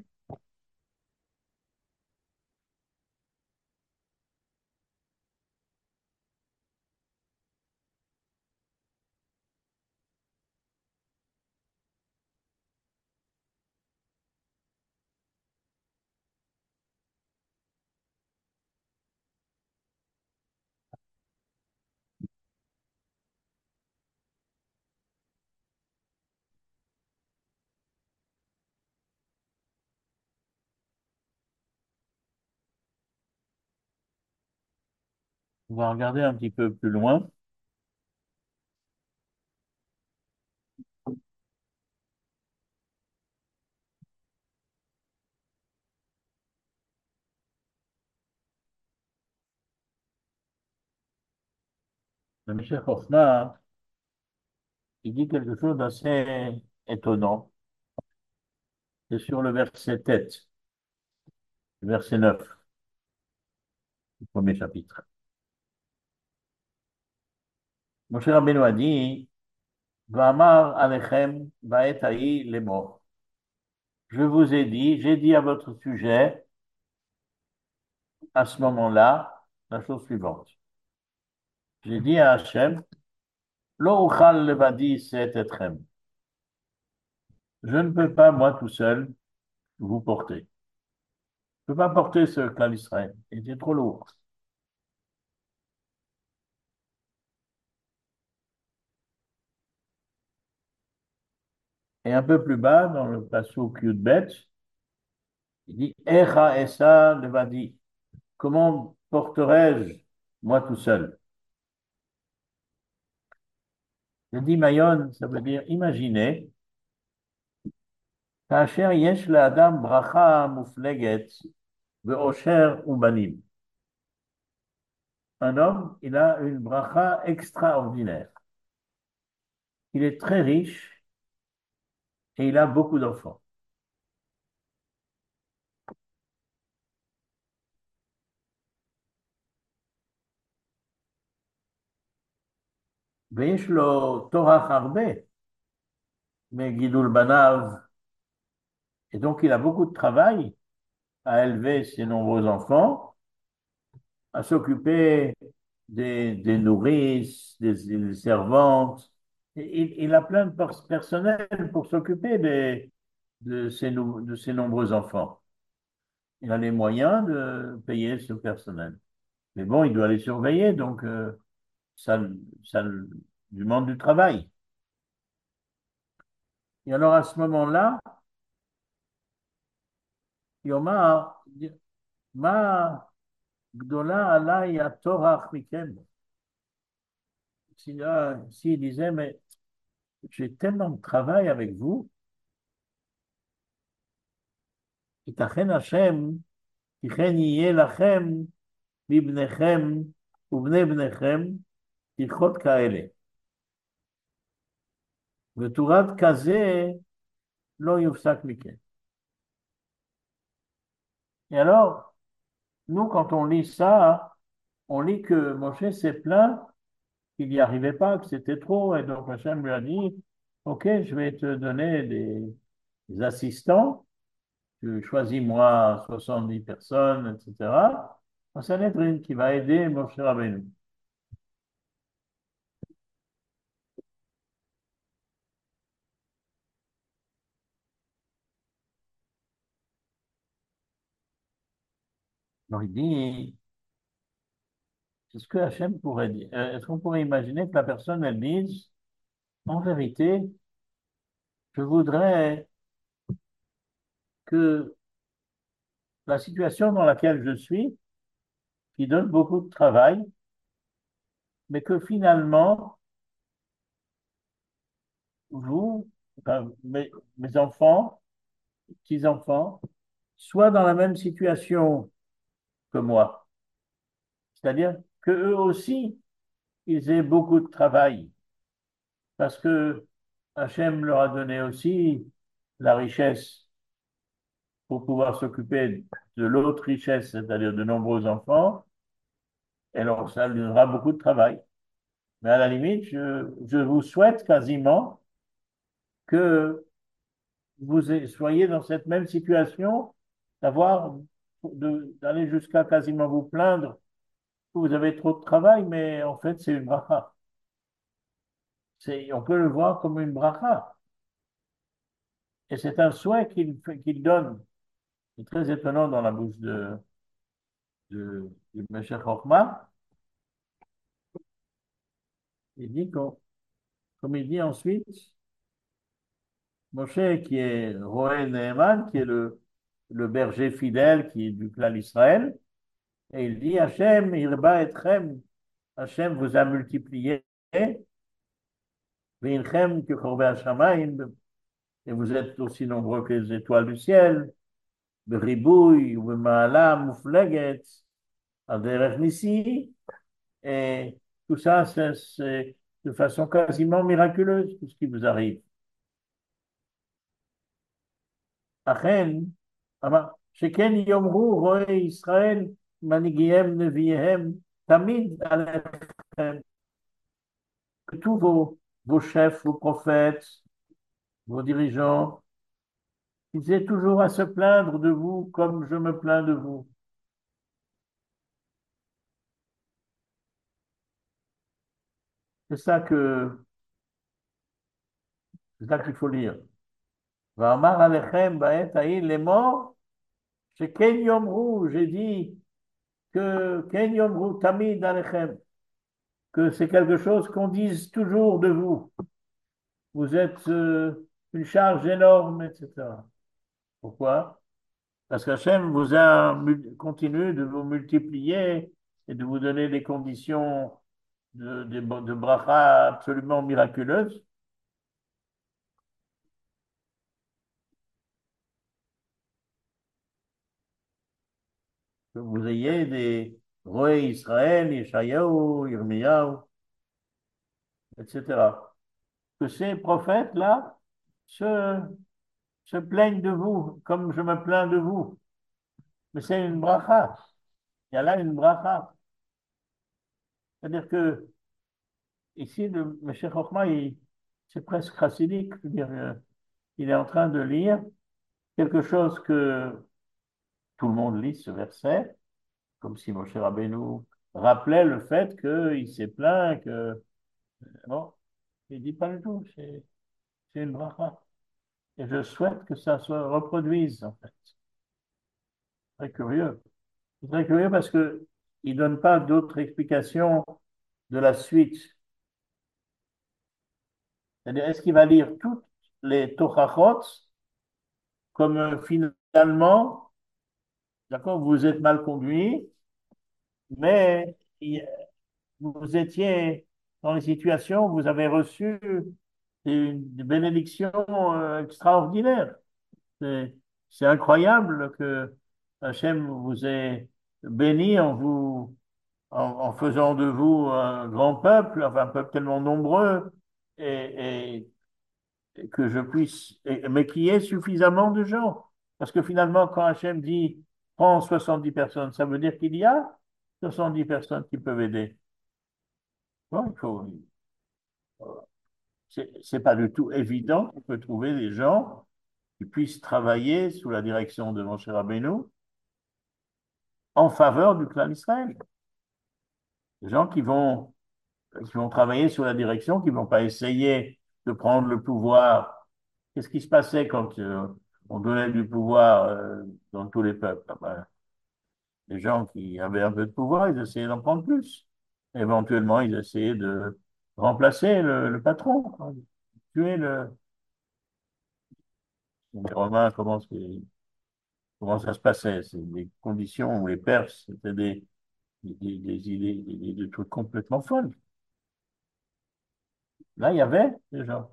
On va regarder un petit peu plus loin. Le Michel Hoffman, il dit quelque chose d'assez étonnant. C'est sur le verset tête, le verset neuf du premier chapitre. Moshe Rabbeinu a dit, Va'amar alechem ba'et ha'i lemor. Je vous ai dit, j'ai dit à votre sujet, à ce moment-là, la chose suivante. J'ai dit à Hachem, Lo uchal levadi se'et etchem. Je ne peux pas, moi tout seul, vous porter. Je ne peux pas porter ce clan d'Israël. Il était trop lourd. Et un peu plus bas, dans le passouk Yudbet, il dit, Echa esa levadi. Comment porterai-je, moi tout seul? Je dis Mayon, ça veut dire imaginez, כאשר יש לאדם ברכה מופלגת ועושר ובנים. Un homme, il a une bracha extraordinaire. Il est très riche et il a beaucoup d'enfants. ויש לו תורח הרבה מגידול בניו, et donc il a beaucoup de travail à élever ses nombreux enfants, à s'occuper des, des nourrices, des, des servantes. Il, il a plein de pers- personnel pour s'occuper des, de, ses, nou- de ses nombreux enfants. Il a les moyens de payer ce personnel. Mais bon, il doit les surveiller, donc euh, ça, ça lui demande du travail. Et alors à ce moment-là, Yomar, Ma Gdola alay Torah mikem. S'il euh, s'il disait, mais j'ai tellement de travail avec vous, ייתכן השם, כי כן יהיה לכם, מבניכם ובני בניכם, הלכות כאלה. ותורת כזה לא יופסק מכם. Et alors, nous, quand on lit ça, on lit que Moshe s'est plaint qu'il n'y arrivait pas, que c'était trop, et donc Hachem lui a dit, OK, je vais te donner des, des assistants, tu choisis-moi soixante-dix personnes, et cetera. Un Sanhedrin qui va aider Moshe Rabbeinu. Donc il dit, est-ce que Hachem pourrait dire, euh, est-ce qu'on pourrait imaginer que la personne, elle dise, en vérité, je voudrais que la situation dans laquelle je suis, qui donne beaucoup de travail, mais que finalement, vous, enfin, mes, mes enfants, petits-enfants, soient dans la même situation que moi. C'est-à-dire que eux aussi, ils aient beaucoup de travail, parce que Hachem leur a donné aussi la richesse pour pouvoir s'occuper de l'autre richesse, c'est-à-dire de nombreux enfants, et alors ça lui donnera beaucoup de travail. Mais à la limite, je, je vous souhaite quasiment que vous soyez dans cette même situation, d'avoir, de- d'aller jusqu'à quasiment vous plaindre que vous avez trop de travail, mais en fait, c'est une bracha. C'est, on peut le voir comme une bracha. Et c'est un souhait qu'il fait- qu'il donne. C'est très étonnant dans la bouche de, de, de M. Chochma. Il dit qu'on- comme il dit ensuite, Moshe, qui est Roé Neheman, qui est le, le berger fidèle qui est du clan d'Israël, et il dit Hachem, Irba Etchem, Hachem vous a multiplié, V'inechem kechorvei hashamayim, et vous êtes aussi nombreux que les étoiles du ciel, Beriboui, Bema'ala, Mufleget, Aderech Nissi, et tout ça, c'est c'est de façon quasiment miraculeuse, tout ce qui vous arrive. Achen, ama- שכן יאמרו רואי ישראל, מנהיגיהם, נביאיהם, תמיד עליכם, que tous vos, vos chefs, vos prophètes, vos dirigeants, ils aient toujours à se plaindre de vous comme je me plains de vous. C'est ça que, c'est ça qu'il faut lire. Va'amar alechem ba'et ha'il les morts, chez Ken Yomru, j'ai dit que Ken Yomru tamid alechem, que c'est quelque chose qu'on dise toujours de vous. Vous êtes euh, une charge énorme, et cetera. Pourquoi? Parce qu'Hachem vous a mul- continue de vous multiplier et de vous donner des conditions de, de, de bracha absolument miraculeuses. Que vous ayez des rois Israël, Yeshayahu, Yirmiyahu, et cetera. Que ces prophètes-là se, se plaignent de vous, comme je me plains de vous. Mais c'est une bracha. Il y a là une bracha. C'est-à-dire que ici, le M. Chochma, il- c'est presque chassidique. Je veux dire, euh, il est en train de lire quelque chose que tout le monde lit, ce verset, comme si Moshe Rabbeinu rappelait le fait qu'il s'est plaint, que... Bon, il dit pas du tout, c'est c'est une bracha. Et je souhaite que ça se reproduise, en fait. Très curieux. C'est très curieux parce que il donne pas d'autres explications de la suite. C'est-à-dire, est-ce qu'il va lire toutes les Tochachot comme euh, finalement, d'accord, vous êtes mal conduit, mais il- vous étiez dans les situations où vous avez reçu des, des bénédictions euh, extraordinaires. C'est, c'est incroyable que Hachem vous ait béni en vous, en, en faisant de vous un grand peuple, enfin un peuple tellement nombreux, et, et que je puisse, et- mais qu'il y ait suffisamment de gens. Parce que finalement, quand Hachem dit prends soixante-dix personnes, ça veut dire qu'il y a soixante-dix personnes qui peuvent aider. Bon, il faut, c'est c'est pas du tout évident qu'on peut trouver des gens qui puissent travailler sous la direction de Moshe Rabbeinu en faveur du clan Israël. Des gens qui vont, qui vont travailler sous la direction, qui vont pas essayer de prendre le pouvoir. Qu'est-ce qui se passait quand euh, on donnait du pouvoir euh, dans tous les peuples? Ah ben, les gens qui avaient un peu de pouvoir, ils essayaient d'en prendre plus. Éventuellement, ils essayaient de remplacer le, le patron, quoi, de tuer le. Les Romains, comment, c'est- comment ça se passait? C'est des conditions où les Perses, c'était des, des, des idées, des, des trucs complètement folles. Là, il y avait des gens.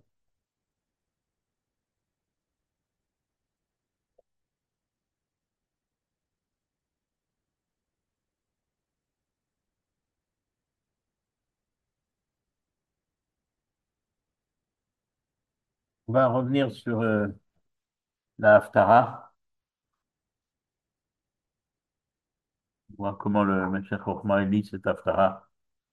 On va revenir sur euh, la Haftara, voir comment le Meshech Chochma lit cette Haftara,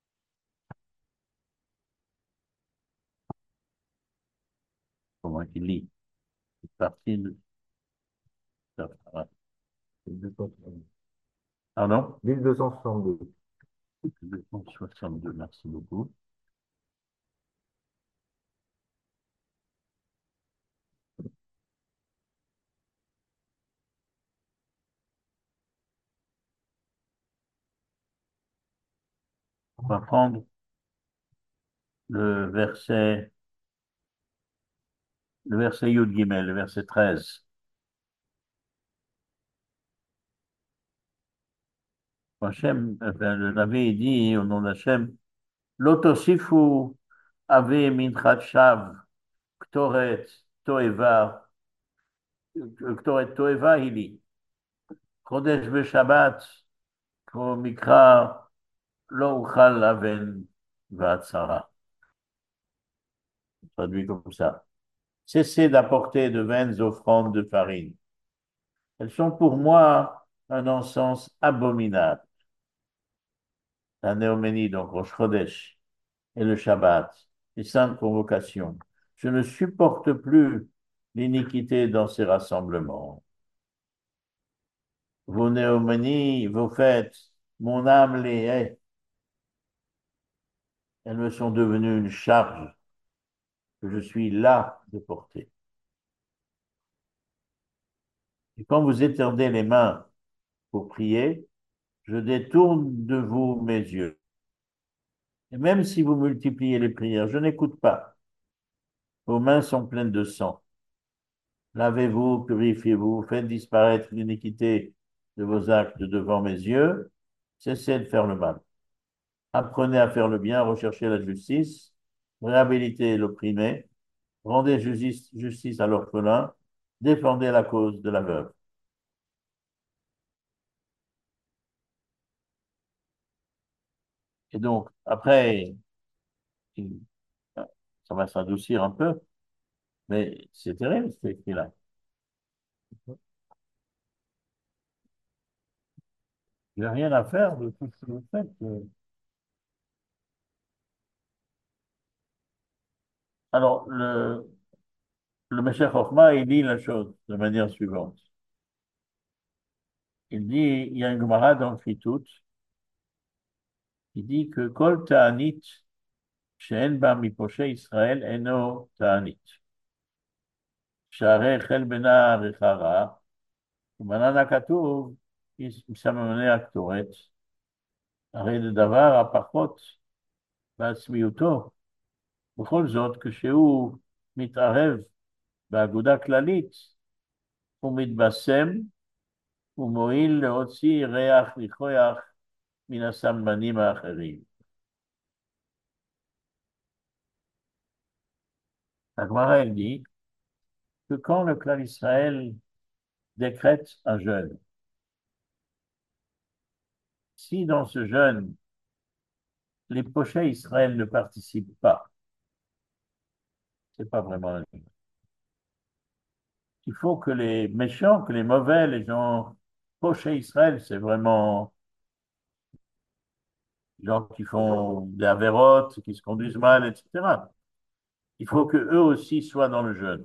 comment il lit cette partie de cette Haftara. Pardon? mille deux cent soixante-deux. deux cent soixante-deux, merci beaucoup. On va prendre le verset, le verset Yud Gimel, le verset treize. Hachem, enfin, le Navi dit au nom d'Hachem, לא תוסיפו אבי מנחת שווא, קטורת תועבה, קטורת תועבה היא לי. קודש ושבת, כמו מקרא, לא אוכל אבן והצהרה. Traduit comme ça. Cessez d'apporter de vaines offrandes de farine. Elles sont pour moi un encens abominable. La néoménie, donc Rosh Chodesh, et le Shabbat, les saintes convocations. Je ne supporte plus l'iniquité dans ces rassemblements. Vos néoménies, vos fêtes, mon âme les hait. Elles me sont devenues une charge que je suis las de porter. Et quand vous étendez les mains pour prier, je détourne de vous mes yeux. Et même si vous multipliez les prières, je n'écoute pas. Vos mains sont pleines de sang. Lavez-vous, purifiez-vous, faites disparaître l'iniquité de vos actes devant mes yeux. Cessez de faire le mal. Apprenez à faire le bien, recherchez la justice, réhabilitez l'opprimé, rendez justice, justice à l'orphelin, défendez la cause de la veuve. Et donc, après, il- ça va s'adoucir un peu, mais c'est terrible ce écrit-là. Il n'y a rien à faire de tout ce que vous faites. Alors, le, le Meshech Chochma, il dit la chose de manière suivante. Il dit, il y a une Gemara dans le Chitut, il dit que Kol Ta'anit, she'en ba miposhe Israël, eno Ta'anit. שהרי החל בנה רחרה, ומנן הכתוב, מסממני הקטורת, הרי זה דבר הפחות בעצמיותו. בכל זאת, כשהוא מתערב באגודה כללית, הוא מתבשם ומועיל להוציא ריח ניחוח מן הסממנים האחרים. הגמרא elle dit que quand le clan Israël décrète un jeûne, si dans ce jeûne, les pochés Israël ne participent pas, c'est pas vraiment un jeûne. Il faut que les méchants, que les mauvais, les gens pochés Israël, c'est vraiment les gens qui font des avérotes, qui se conduisent mal, et cetera. Il faut que eux aussi soient dans le jeûne.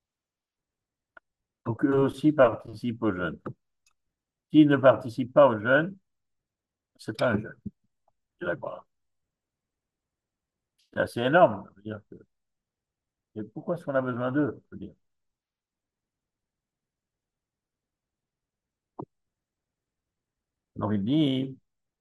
Il faut qu'eux aussi participent au jeûne. S'ils ne participent pas au jeûne, c'est pas un jeûne. C'est d'accord. C'est assez énorme. Je veux dire que... Et pourquoi est-ce qu'on a besoin d'eux, je veux dire. Alors il dit,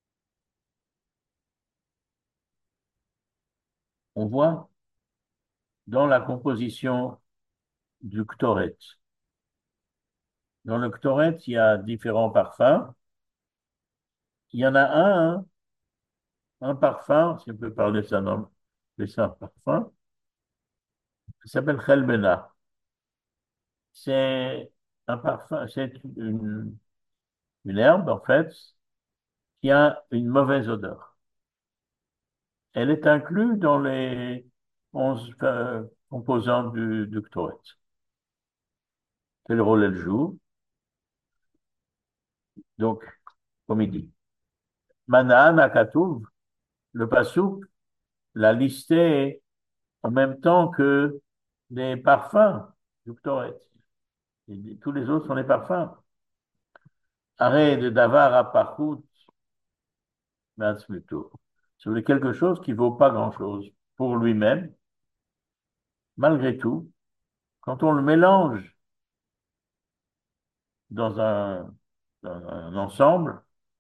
on voit dans la composition du Ktoret. Dans le Ktoret, il y a différents parfums. Il y en a un, un parfum, si on peut parler ça dans les ça parfum, qui s'appelle Chelbena. C'est un parfum, c'est une, une herbe, en fait, qui a une mauvaise odeur. Elle est inclue dans les onze euh, composants du, du Ktoret. Quel rôle elle joue? Donc, comme il dit, Manaan Akatuv, le Passouk, l'a listé en même temps que les parfums du Ktoret. Et tous les autres sont les parfums. Arrêt de Davar à Parhout, Matzmuto. C'est quelque chose qui ne vaut pas grand-chose pour lui-même. Malgré tout, quand on le mélange dans un, dans un ensemble,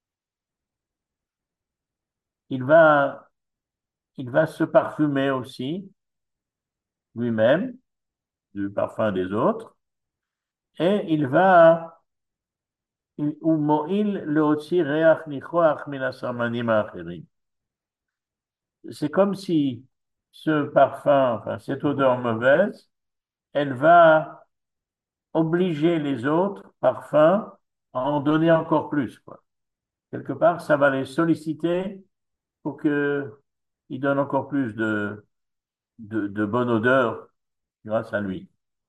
il va, il va se parfumer aussi lui-même du parfum des autres et il va הוא מועיל להוציא ריח ניחוח מן הסמנים האחרים. c'est comme si ce parfum, enfin, cette odeur mauvaise, elle va obliger les autres parfums à en donner encore plus, quoi. Quelque part, ça va les solliciter pour qu'ils donnent encore plus de, de, de bonne odeur grâce à lui.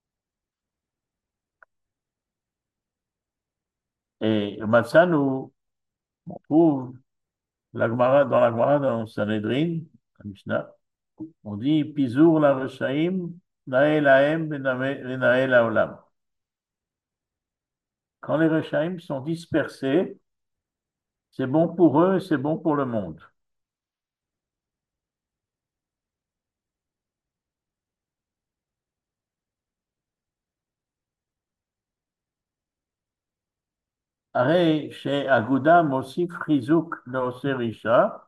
Et Matzah, nous, on trouve la Gemara, dans la Gemara, dans Sanhedrin, la Mishnah, on dit Pizour la Reshaim, Nae lahem, Nae laolam. Quand les Reshaim sont dispersés, c'est bon pour eux et c'est bon pour le monde. Aré, chez Aguda, Mosif, Chizouk, Risha,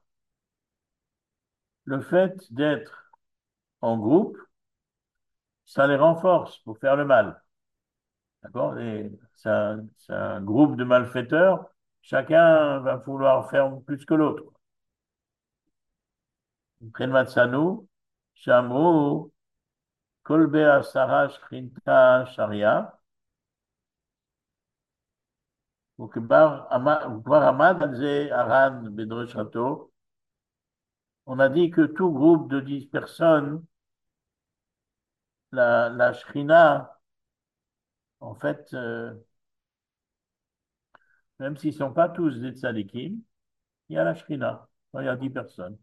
le fait d'être en groupe, ça les renforce pour faire le mal. D'accord? Et c'est un, c'est un groupe de malfaiteurs, chacun va vouloir faire plus que l'autre. Prenmatsanu, Shamru, Kolbe Asara, Shrinta, Sharia, Ukbar Hamad, Alze, Aran, Bedreshato. On a dit que tout groupe de dix personnes, la, la Shrina, en fait, euh, même s'ils ne sont pas tous des tzadikim, il y a la Shrina, quand il y a dix personnes.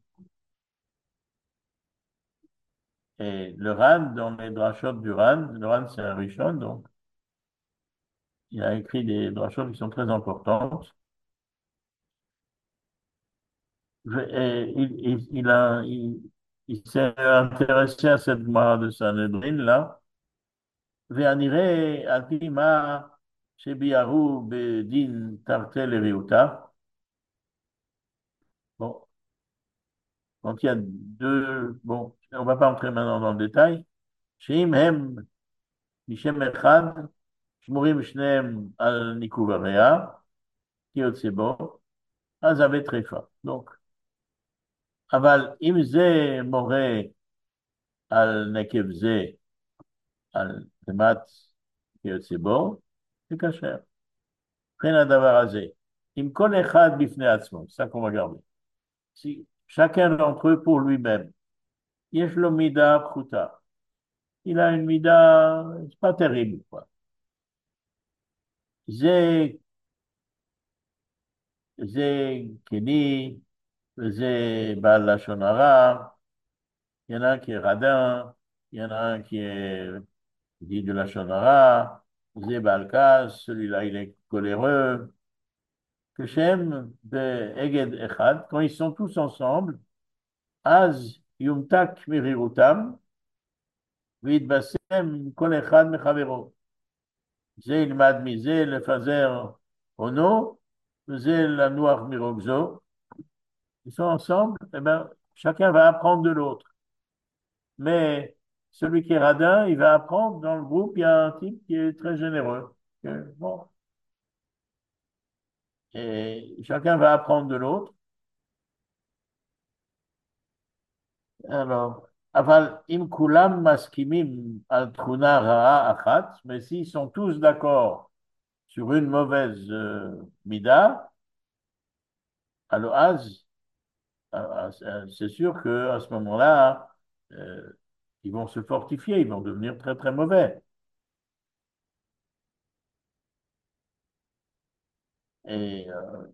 Et le Ran, dans les drachot du Ran, le Ran c'est un Rishon, donc il a écrit des drachot qui sont très importantes. Je- Et il, il, il a, il, il s'est intéressé à cette Gemara de Sanhedrin, là. Ve'anire al pi ma shebiaru bedin tartel eriuta. Bon, donc il y a deux, bon, on va pas entrer maintenant dans le détail. Sheim hem mishem echad, shmurim shneem al nikuvarea, kiyotze bo. אז הבית חיפה. Donc, אבל אם זה מורה על נקב זה, על תמת כיוצא בו, זה כשר. לכן הדבר הזה, אם כל אחד בפני עצמו, c'est ça qu'on va garder. Si chacun d'entre eux pour lui-même, יש לו מידה פחותה. Il a une מידה, c'est pas terrible, quoi. זה, זה כני, וזה בעל לשון הרע, il y en a un qui est radin, il y en a un qui est dit de la Shonara, Zebalkas, celui-là il est coléreux, que Shem de Eged Echad, quand ils sont tous ensemble, Az Yumtak Mirirutam, Vidbasem Kol Echad Mechavero. זה ילמד מזה לפזר הונו, וזה לנוח מרוגזו. Ils sont ensemble, eh ben, chacun va apprendre de l'autre. Mais celui qui est radin, il va apprendre dans le groupe, il y a un type qui est très généreux. Que, bon, et chacun va apprendre de l'autre. Alors, aval im kulam maskimim al truna ra'a achat, mais s'ils sont tous d'accord sur une mauvaise euh, mida, alors az, euh, euh, c'est sûr que à ce moment-là, euh, ils vont se fortifier, ils vont devenir très très mauvais. Et euh,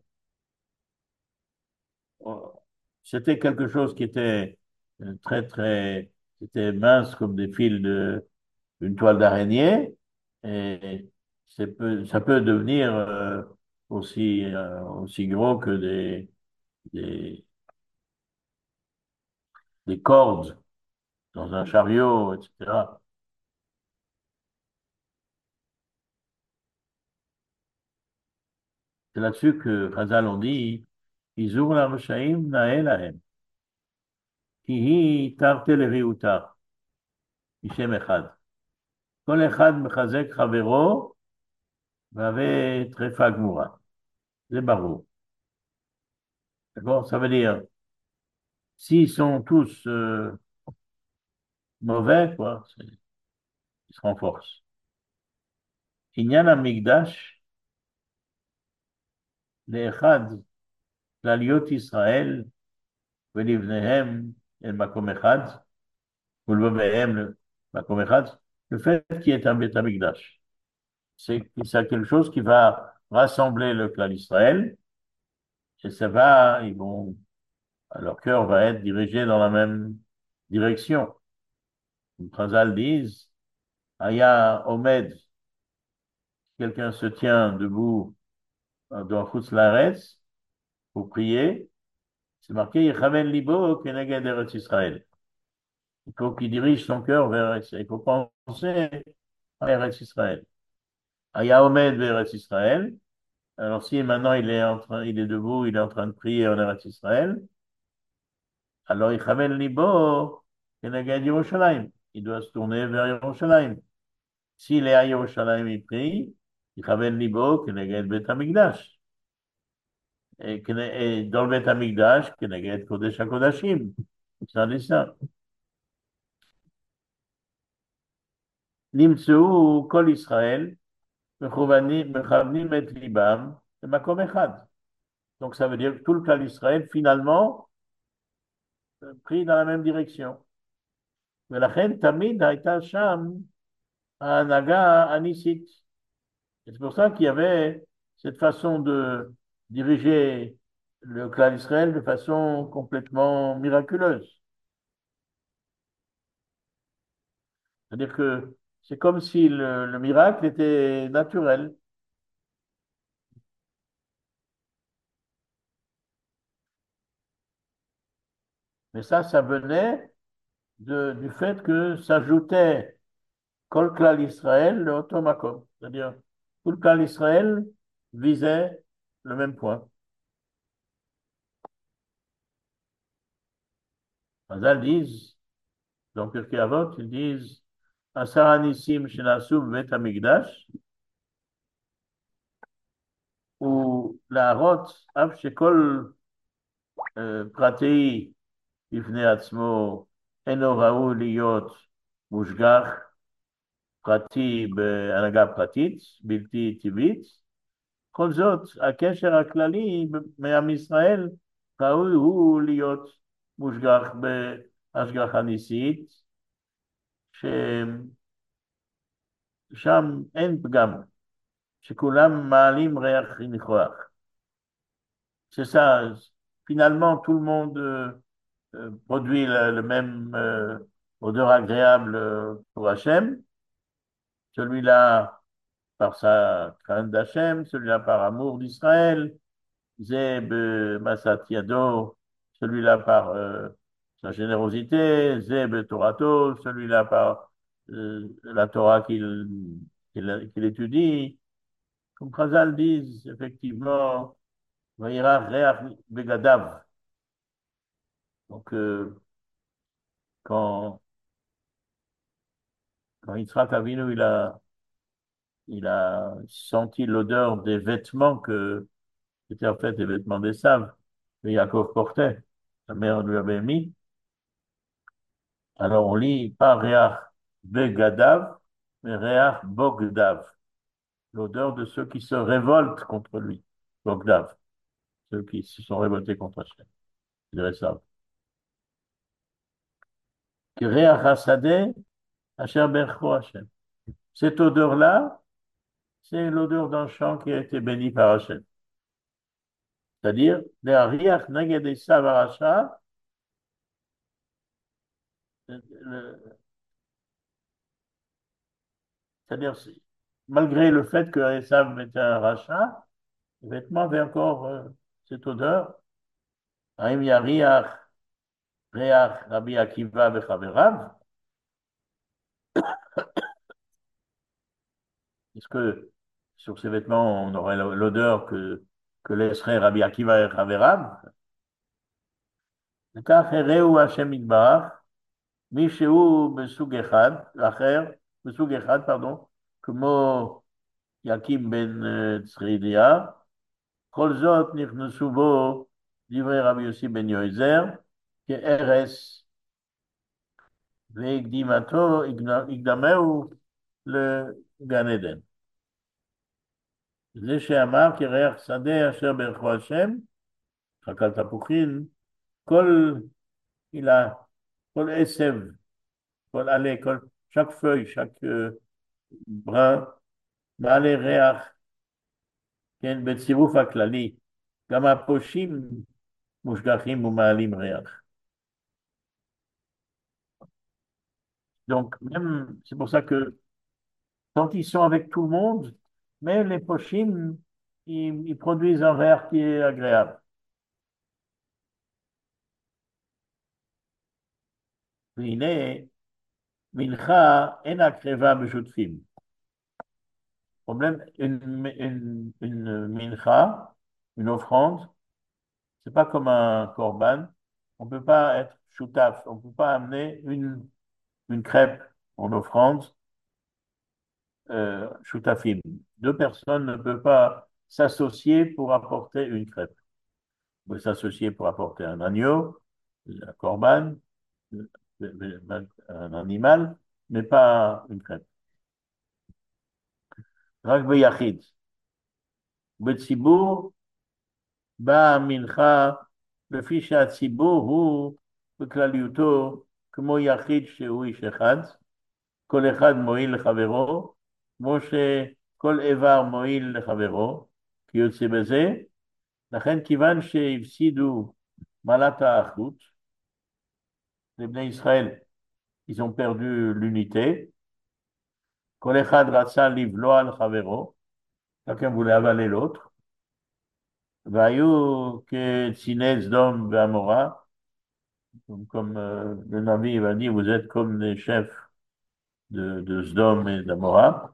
oh, c'était quelque chose qui était euh, très très, c'était mince comme des fils de une toile d'araignée, et c'est peu- ça peut devenir euh, aussi, euh, aussi gros que des, des, des cordes dans un chariot, et cetera. C'est là-dessus que Chazal ont dit, Izur la Reshaim na'e lahem, ki hi tarte leriuta, mishem echad. Kol echad mechazek chavero, vave trefa gmura. C'est barou. D'accord? Ça veut dire, s'ils sont tous euh, mauvais, quoi, c'est- ils se renforcent. Inyan Amigdash, לאחד כלליות ישראל ולבניהם אל מקום אחד ולבניהם למקום אחד, le fait qu'il y ait un Beth Amikdash, c'est c'est quelque chose qui va rassembler le clan d'Israël et ça va, ils vont, leur cœur va être dirigé dans la même direction. Les Chazal disent, Aya Omed, quelqu'un se tient debout euh, dans Chutz Laaretz pour prier, c'est marqué Yechaven Libo Keneged Eretz Israël. Il faut qu'il dirige son cœur vers Eretz. Il faut penser à Eretz Israël. Aya Omed vers Eretz Israël. Alors si maintenant il est en train, il est debout, il est en train de prier en Eretz Israël, alors Yechaven Libo Keneged Yerushalayim. Il doit se tourner vers Yerushalayim. S'il est à Yerushalayim, il prie, Yechaven Libo Keneged Bet Hamikdash. Et, et dans le Bet Hamikdash, Keneged Kodesh HaKodashim. C'est un dessin. נמצאו כל ישראל מכוונים, מכוונים את ליבם למקום אחד. Donc ça veut dire que tout le clan d'Israël finalement pris dans la même direction. ולכן תמיד הייתה שם ההנהגה הניסית. C'est pour ça qu'il y avait cette façon de diriger le clan d'Israël de façon complètement miraculeuse. C'est-à-dire que c'est comme si le, le miracle était naturel. Mais ça, ça venait de, du fait que s'ajoutait Kol Klal Israël, le Otomakom. C'est-à-dire, tout le Klal Israël visait le même point. Mazal disent, dans Pirkei Avot, ils disent, Asar Anissim Shenasu Bet Hamikdash, ou la Harot, Av Shekol Pratei Ifne Atzmo, Eno Raou Liot Mushgach, פרטי בהנהגה פרטית, בלתי טבעית. בכל זאת, הקשר הכללי מעם ישראל ראוי הוא להיות מושגח בהשגחה ניסית, ששם אין פגם, שכולם מעלים ריח ניחוח. C'est ça, finalement tout le monde euh, produit le, le même euh, odeur agréable euh, pour Hachem. Celui-là par sa crainte d'Hachem, celui-là par amour d'Israël, Zeb euh, Massat Yado, celui-là par euh, sa générosité, Zeb Torato, celui-là par euh, la Torah qu'il qu'il qu'il étudie. Comme Chazal disent, effectivement, Vaïra Reach Begadav. Donc, euh, quand, quand Yitzhak Avinu, il a, il a senti l'odeur des vêtements que c'était en fait des vêtements d'Esav que Yaakov portait. Sa mère lui avait mis. Alors on lit pas Réach Begadav, mais Réach Bogdav, l'odeur de ceux qui se révoltent contre lui. Bogdav, ceux qui se sont révoltés contre Hachem. Je dirais ça. Que Réach Hasadeh, Asher Bercho Hachem. Cette odeur-là, c'est l'odeur d'un champ qui a été béni par Hachem. C'est-à-dire, les Riach Neged Esav Arasha, c'est-à-dire, malgré le fait que Esav était un rachat, les vêtements avaient encore euh, cette odeur. Haïm Yariach, Reach, Rabbi Akiva Bechaverav. Est-ce que sur ces vêtements, on aurait l'odeur que, que laisserait Rabbi Akiva Bechaverav? וכך הראו השם יתברך, מי שהוא בסוג אחד, אחר, בסוג אחד, פרדון, כמו יקים בן צחידיה, כל זאת נכנסו בו דברי רבי יוסי בן יועזר, כארס, והקדימתו, הקדמהו לגן עדן. זה שאמר כריח שדה אשר ברכו השם, חקל תפוחין, כל מילה, כל עשב, כל עלה, כל, chaque feuille, chaque euh, brin, מעלה ריח, כן, בצירוף הכללי, גם הפושעים מושגחים ומעלים ריח. Donc, même, c'est pour ça que quand ils sont avec tout le monde, même les pochim, ils, ils produisent un verre qui est agréable. והנה, מנחה אין הקרבה בשותפים. Problème, une, une, une mincha, une offrande, c'est pas comme un korban. On peut pas être choutaf, on peut pas amener une, une crêpe en offrande, euh, choutafim. Deux personnes ne peuvent pas s'associer pour apporter une crêpe. On peut s'associer pour apporter un agneau, un korban, un animal, mais pas une crêpe. רק ביחיד. בציבור באה המנחה לפי שהציבור הוא בכלליותו כמו יחיד שהוא איש אחד, כל אחד מועיל לחברו, כמו שכל איבר מועיל לחברו, כי יוצא בזה, לכן כיוון שהפסידו מעלת האחדות, לבני ישראל, ils ont perdu l'unité, כל אחד רצה לבלוע לחברו, chacun voulait avaler l'autre, והיו כציני סדום ועמורה, comme euh, le Navi va dire, vous êtes comme les chefs de, de Sdom et d'Amora.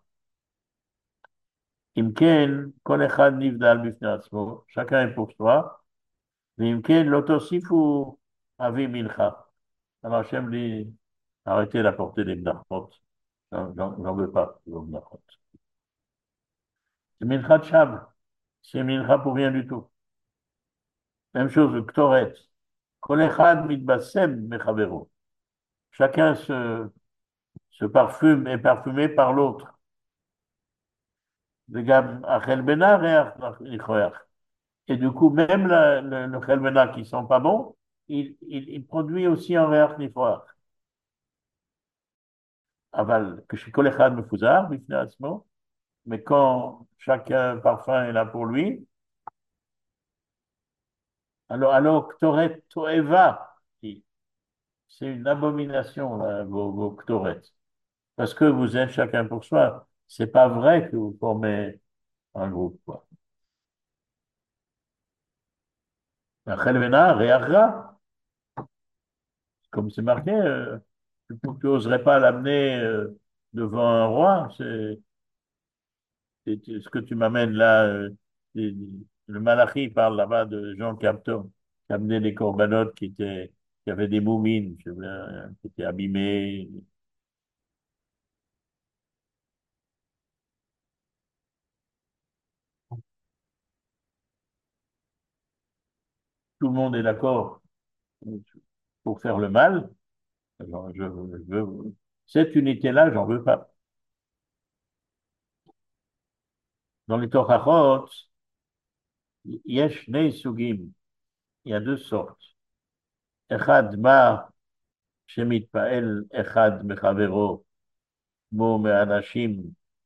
אם כן, כל אחד נבדל בפני עצמו, chacun est pour soi, ואם כן, לא תוסיפו אבי מנחה. Alors Hachem dit, arrêtez d'apporter des mnachot. J'en veux pas, les mnachot. C'est minchat shab, c'est mincha pour rien du tout. Même chose, le ktoret. כל אחד מתבשם מחברו. Chacun se, se parfume, est parfumé par l'autre. וגם החלבנה ריח ניחוח. Et du coup, même le, le, le chelbena qui ne sont pas bons, il, il, il produit aussi un ריח ניחוח. אבל כשכל אחד מפוזר בפני עצמו, mais quand chaque parfum est là pour lui, alors, alors, ktoret toeva, c'est une abomination, là, vos, vos ktoret. Parce que vous êtes chacun pour soi. C'est pas vrai que vous formez un groupe, quoi. Un chelvena, réagra, comme c'est marqué, euh, tu n'oserais pas l'amener euh, devant un roi. C'est, c'est- c'est ce que tu m'amènes là. Euh, c'est- le Malachi parle là-bas de Jean Capton, qui amenait des corbanotes qui étaient, qui avaient des moumines, je sais pas, qui étaient abîmées. Tout le monde est d'accord pour faire le mal. Alors, je, je veux, cette unité-là, j'en veux pas. Dans les Torahot, yesh shnei sugim. Il y a deux sortes. אחד מה שמתפעל אחד מחברו, כמו מאנשים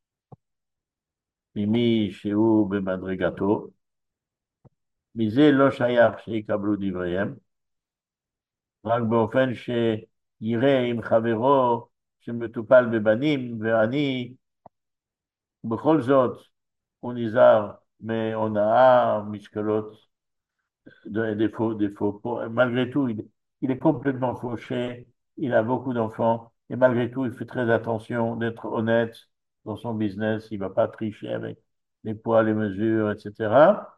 ממי שהוא במדרגתו, מזה לא שייך שיקבלו דבריהם, רק באופן שיראה עם חברו שמטופל בבנים, ואני בכל זאת הוא נזהר מהונאה, משקלות, des faux, des faux. Malgré tout, il, il est complètement fauché, il a beaucoup d'enfants, et malgré tout, il fait très attention d'être honnête dans son business, il ne va pas tricher avec les poids, les mesures, et cetera.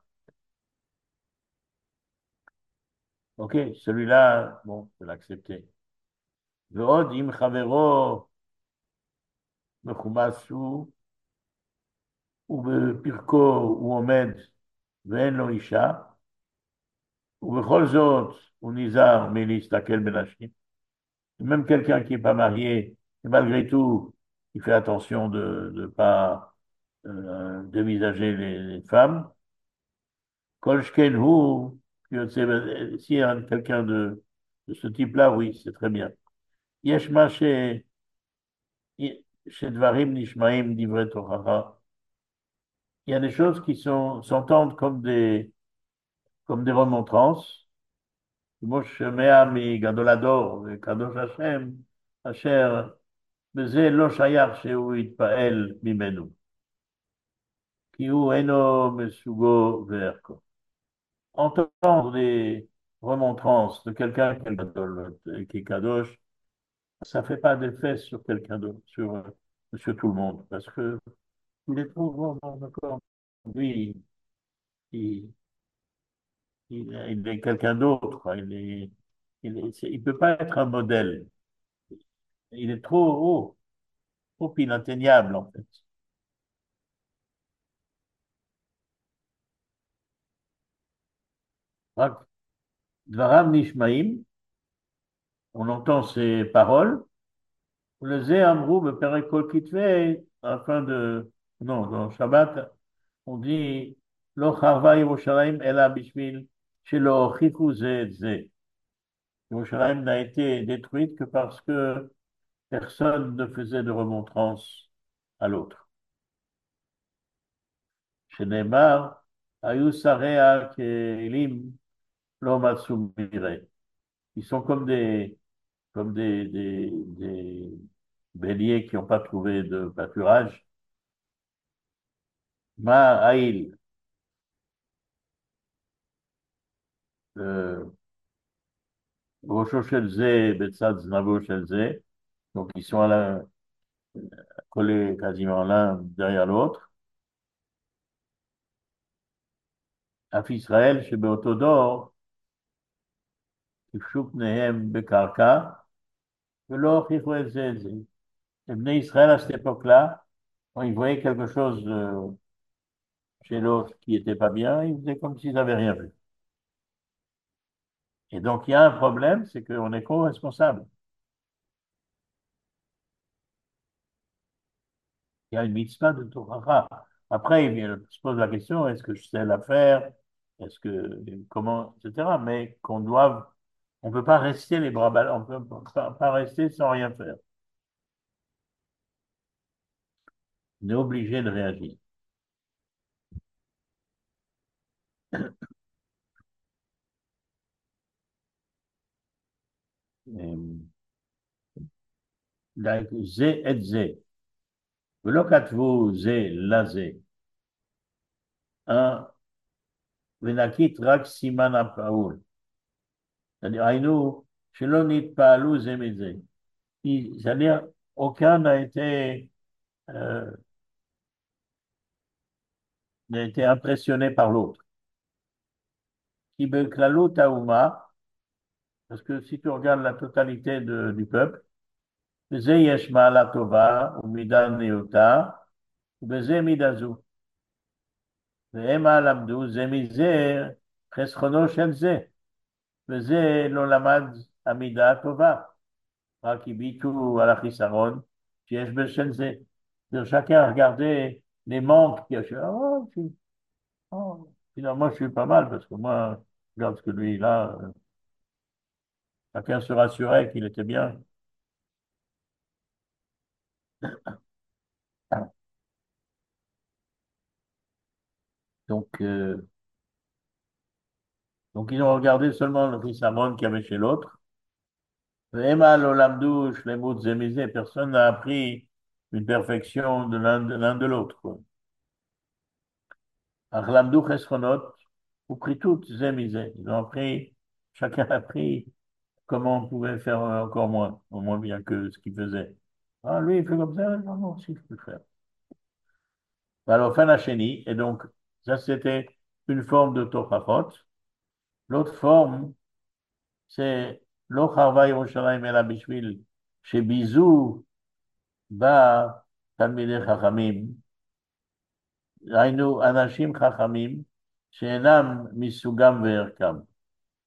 Ok, celui-là, bon, je peux l'accepter. ועוד אם חברו מכובס הוא, ובפרקו הוא עומד ואין לו אישה, ובכל זאת, הוא נזהר מלהסתכל בנשים. Même quelqu'un qui n'est pas marié, et malgré tout, il fait attention de ne pas euh, dévisager les, les femmes. Kol shken hu, que c'est- s'il y a quelqu'un de, de ce type-là, oui, c'est très bien. Yesh ma she- she dvarim nishmaim divrei Torah. Il y a des choses qui sont, s'entendent comme des, comme des remontrances. כמו ששומע מגדול הדור וקדוש השם, אשר בזה לא שייך שהוא יתפעל ממנו, כי הוא אינו מסוגו וערכו. Entendre des remontrances de quelqu'un qui est gadol, qui est kadosh, ça fait pas d'effet sur quelqu'un d'autre, sur, sur tout le monde, parce que il est trop bon encore. Lui, il, il, il est quelqu'un d'autre, quoi. Il est, il est, c'est- il peut pas être un modèle. Il est trop haut, trop inatteignable, en fait. רק דבריו נשמעים, on entend ses paroles, ולזה אמרו בפרק כל כתבי, afin de, non, dans Shabbat, on dit, לא חרבה ירושלים אלא בשביל שלא הוכיחו זה את זה. Yerushalayim n'a été détruite que parce que personne ne faisait de remontrance à l'autre. שנאמר, היו שריה כאלים לא מצאו מרעה. Ils sont comme des, comme des, des, des béliers qui n'ont pas trouvé de pâturage. Ma Aïl, euh, Rocho Shelze, Betsad Znavo Shelze, donc ils sont à la, collés quasiment l'un derrière l'autre. Af Israël, chez Beotodor, Kifshuk Nehem Bekarka, Velo Chichu El Ze El Ze. Les Bnei Israël à cette époque-là, quand ils voyaient quelque chose euh, chez l'autre qui n'était pas bien, ils faisaient comme s'ils n'avaient rien vu. Et donc, il y a un problème, c'est qu'on est co-responsable. Il y a une mitzvah de Torah. Après, il vient- se pose la question, est-ce que je sais la faire? Est-ce que, comment, et cetera. Mais qu'on doive, on ne peut pas rester les bras ballants, on ne peut pas, pas rester sans rien faire. On est obligé de réagir. Et, like, Zé et zé. ולא כתבו זה לזה. hein, ונקיט רק סימן הפעול. c'est-à-dire, היינו, שלא נתפעלו זה מזה. Il- C'est-à-dire, aucun n'a été, euh, n'a été impressionné par l'autre. Qui beklalut haouma, parce que si tu regardes la totalité de- du peuple, בזה יש מעלה טובה ומידה נאותה, ובזה מידה זו. והמה למדו זה מזה חסכונו של זה, וזה לא למד המידה הטובה, רק הביטו על החיסרון שיש בשל זה. Donc, chacun a regardé les manques qu'il y a chez oh, puis, oh, finalement, je suis pas mal parce que moi, regarde ce que lui, là, euh, chacun se rassurait qu'il était bien. Donc, euh, donc, ils ont regardé seulement le Chrisamon qu'il y avait chez l'autre. Emma l'olamdou, shlemut zemizé, personne n'a appris une perfection de l'un de l'un de l'autre, quoi. Achlamdou chesronot, ou pris toutes zemizé. Ils ont appris, chacun a appris comment on pouvait faire encore moins, au moins bien que ce qu'il faisait. Ah, lui, il fait comme ça, non, non, si, je peux le faire. Alors, fin chéni, et donc, ça, c'était une forme de tochachot. L'autre forme, c'est lo charva Yerushalayim ela bishvil shebizu ba talmidei chachamim, היינו אנשים חכמים שאינם מסוגם וערכם.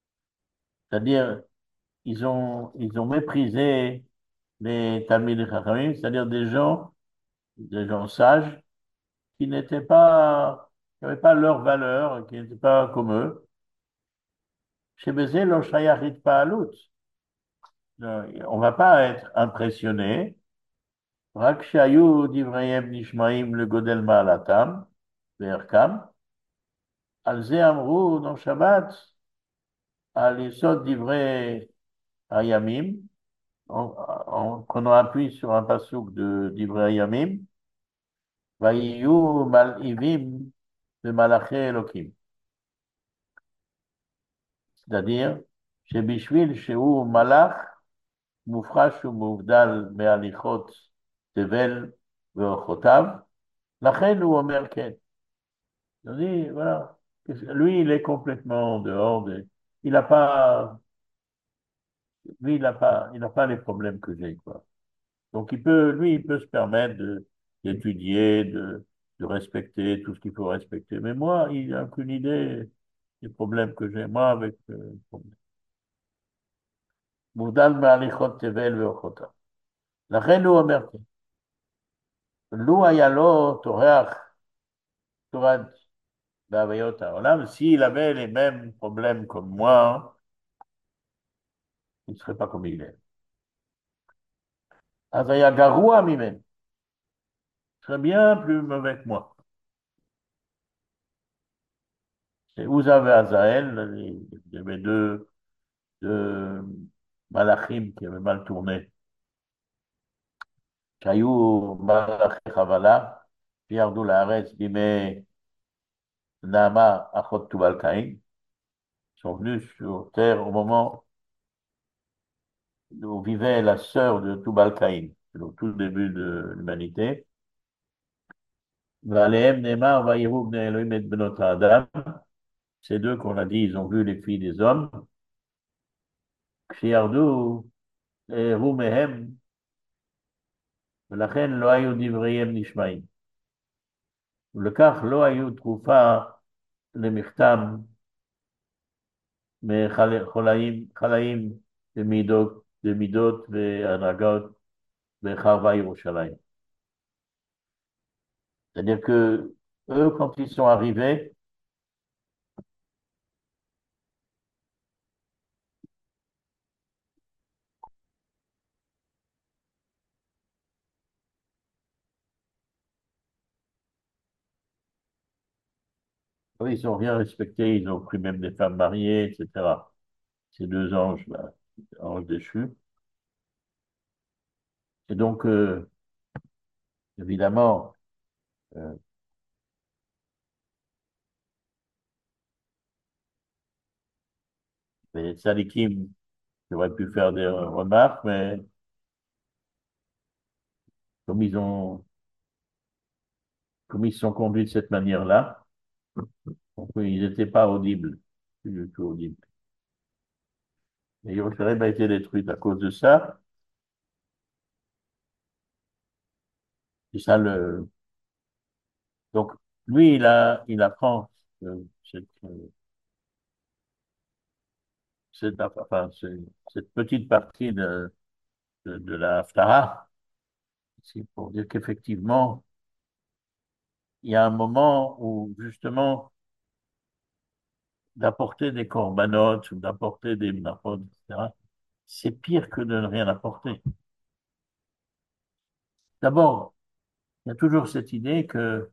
C'est-à-dire, ils ont, ils ont méprisé les Talmid Chachamim, c'est-à-dire des gens, des gens sages, qui n'étaient pas, qui n'avaient pas leur valeur, qui n'étaient pas comme eux. Chez Bézé, lo shayachit pa'alut. On ne va pas être impressionné. רק שהיו דבריהם נשמעים לגודל מעלתם וערכם, על זה אמרו dans Shabbat, על יסוד דברי הימים, en, en prenant appui sur un passouk de דברי הימים, ויהיו מלהיבים במלאכי אלוקים. c'est-à-dire שבשביל שהוא מלאך מופרש ומובדל מהליכות תבל ואורחותיו, לכן הוא אומר כן. On dit, voilà, lui, il est complètement dehors de, il n'a pas, lui, il n'a pas, il n'a pas les problèmes que j'ai, quoi. Donc, il peut, lui, il peut se permettre de, d'étudier, de, de respecter tout ce qu'il faut respecter. Mais moi, il n'a aucune idée des problèmes que j'ai, moi, avec, euh, מובדל מהליכות תבל ואורחותיו. לכן הוא אומר, לו היה לו טורח תורת בהוויות העולם, s'il avait les mêmes problèmes comme moi, il ne serait pas comme il est. אז היה גרוע ממנו, serait bien plus mauvais que moi. C'est Uza et Azaël, il y avait deux, deux malachim qui avaient mal tourné. שהיו מלאכי חבלה, שירדו לארץ בימי נעמה אחות תובל קין, sont venus sur terre au moment où vivait la sœur de Tubal Caïn, au tout début de l'humanité. ועליהם נאמר, ויראו בני אלוהים את בנות האדם. Ces deux qu'on a dit, ils ont vu les filles des hommes. כשירדו הראו מהם, ולכן לא היו דבריהם נשמעים. ולכך לא היו תרופה למכתם מחלאים, חלאים במידות, במידות והנהגות בחרבה ירושלים. C'est-à-dire que eux, quand ils sont arrivés, eux, ils n'ont rien respecté, ils ont pris même des femmes mariées, et cetera. Ces deux anges, là, anges déchus. Et donc, euh, évidemment, euh, les tzadikim auraient pu faire des remarques, mais comme ils ont, comme ils se sont conduits de cette manière-là, donc, ils n'étaient pas audibles, plus du tout audibles. Et Yerushalayim a été détruite à cause de ça. C'est ça le. Donc, lui, il a, il apprend euh, cette, euh, cette, enfin, c'est- cette petite partie de, de, de la Haftarah. C'est pour dire qu'effectivement, il y a un moment où, justement, d'apporter des corbanotes ou d'apporter des narodes, et cetera, c'est pire que de ne rien apporter. D'abord, il y a toujours cette idée que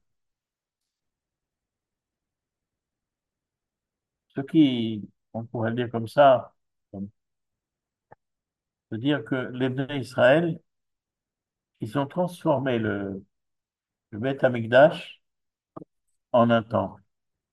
ceux qui, on pourrait le dire comme ça, on peut dire que les Bnei Israël, ils ont transformé le, le Beth Amikdash en un temple.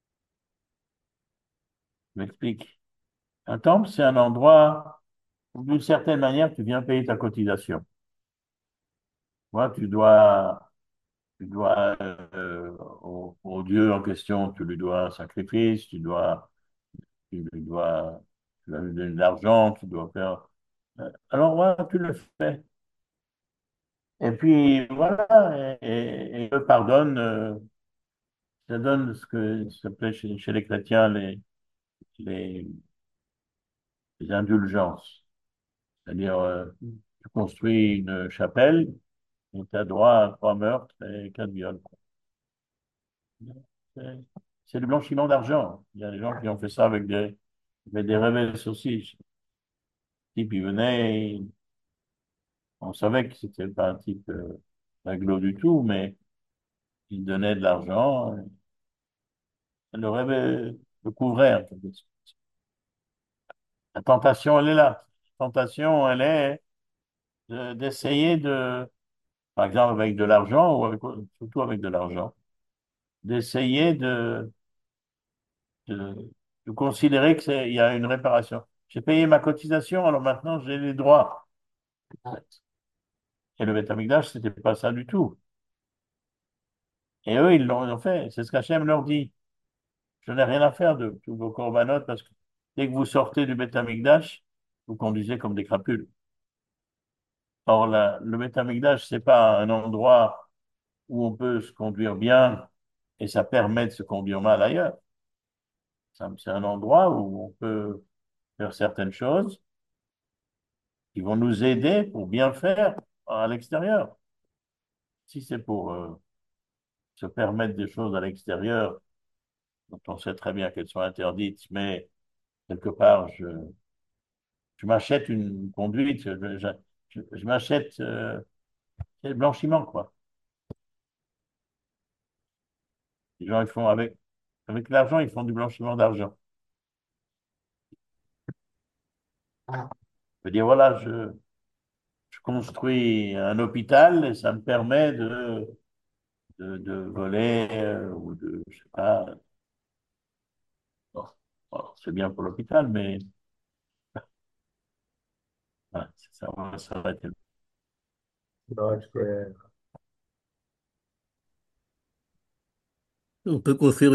Je m'explique. Un temple, c'est un endroit où, d'une certaine manière, tu viens payer ta cotisation. Moi, tu dois, tu dois euh, au, au Dieu en question, tu lui dois un sacrifice, tu dois, tu lui dois, tu lui donner de l'argent, tu dois faire. euh, Alors, voilà, tu le fais. Et puis, voilà, et, et, et Dieu pardonne, euh, ça donne ce que ça s'appelait chez, chez les chrétiens les, les, des indulgences. C'est-à-dire, euh, tu construis une chapelle et tu as droit à trois meurtres et quatre viols. C'est c'est du blanchiment d'argent. Il y a des gens qui ont fait ça avec des, avec des revers aussi. Le type, il venait, on savait que c'était pas un type euh, réglo du tout, mais il donnait de l'argent. Le rêve le couvrait en quelque sorte. La tentation, elle est là. La tentation, elle est de- d'essayer de, par exemple avec de l'argent, ou avec, surtout avec de l'argent, d'essayer de, de, de considérer que c'est, il y a une réparation. J'ai payé ma cotisation, alors maintenant j'ai les droits. Et le Beth Amikdash, c'était pas ça du tout. Et eux, ils l'ont ils l'ont fait. C'est ce qu'Hachem leur dit. Je n'ai rien à faire de tous vos corbanotes parce que dès que vous sortez du Beth Amikdash, vous conduisez comme des crapules. Or, la- le Beth Amikdash, c'est pas un endroit où on peut se conduire bien et ça permet de se conduire mal ailleurs. Ça- C'est un endroit où on peut faire certaines choses qui vont nous aider pour bien faire à l'extérieur. Si c'est pour euh, se permettre des choses à l'extérieur dont on sait très bien qu'elles sont interdites, mais quelque part, je, je m'achète une conduite, je, je- je- je m'achète euh, c'est le blanchiment, quoi. Les gens, ils font avec, avec l'argent, ils font du blanchiment d'argent. Je veux dire, voilà, je, je construis un hôpital et ça me permet de, de, de voler euh, ou de, je sais pas, bon, bon, c'est bien pour l'hôpital, mais voilà, ça va s'arrêter. Non, je fais- On peut construire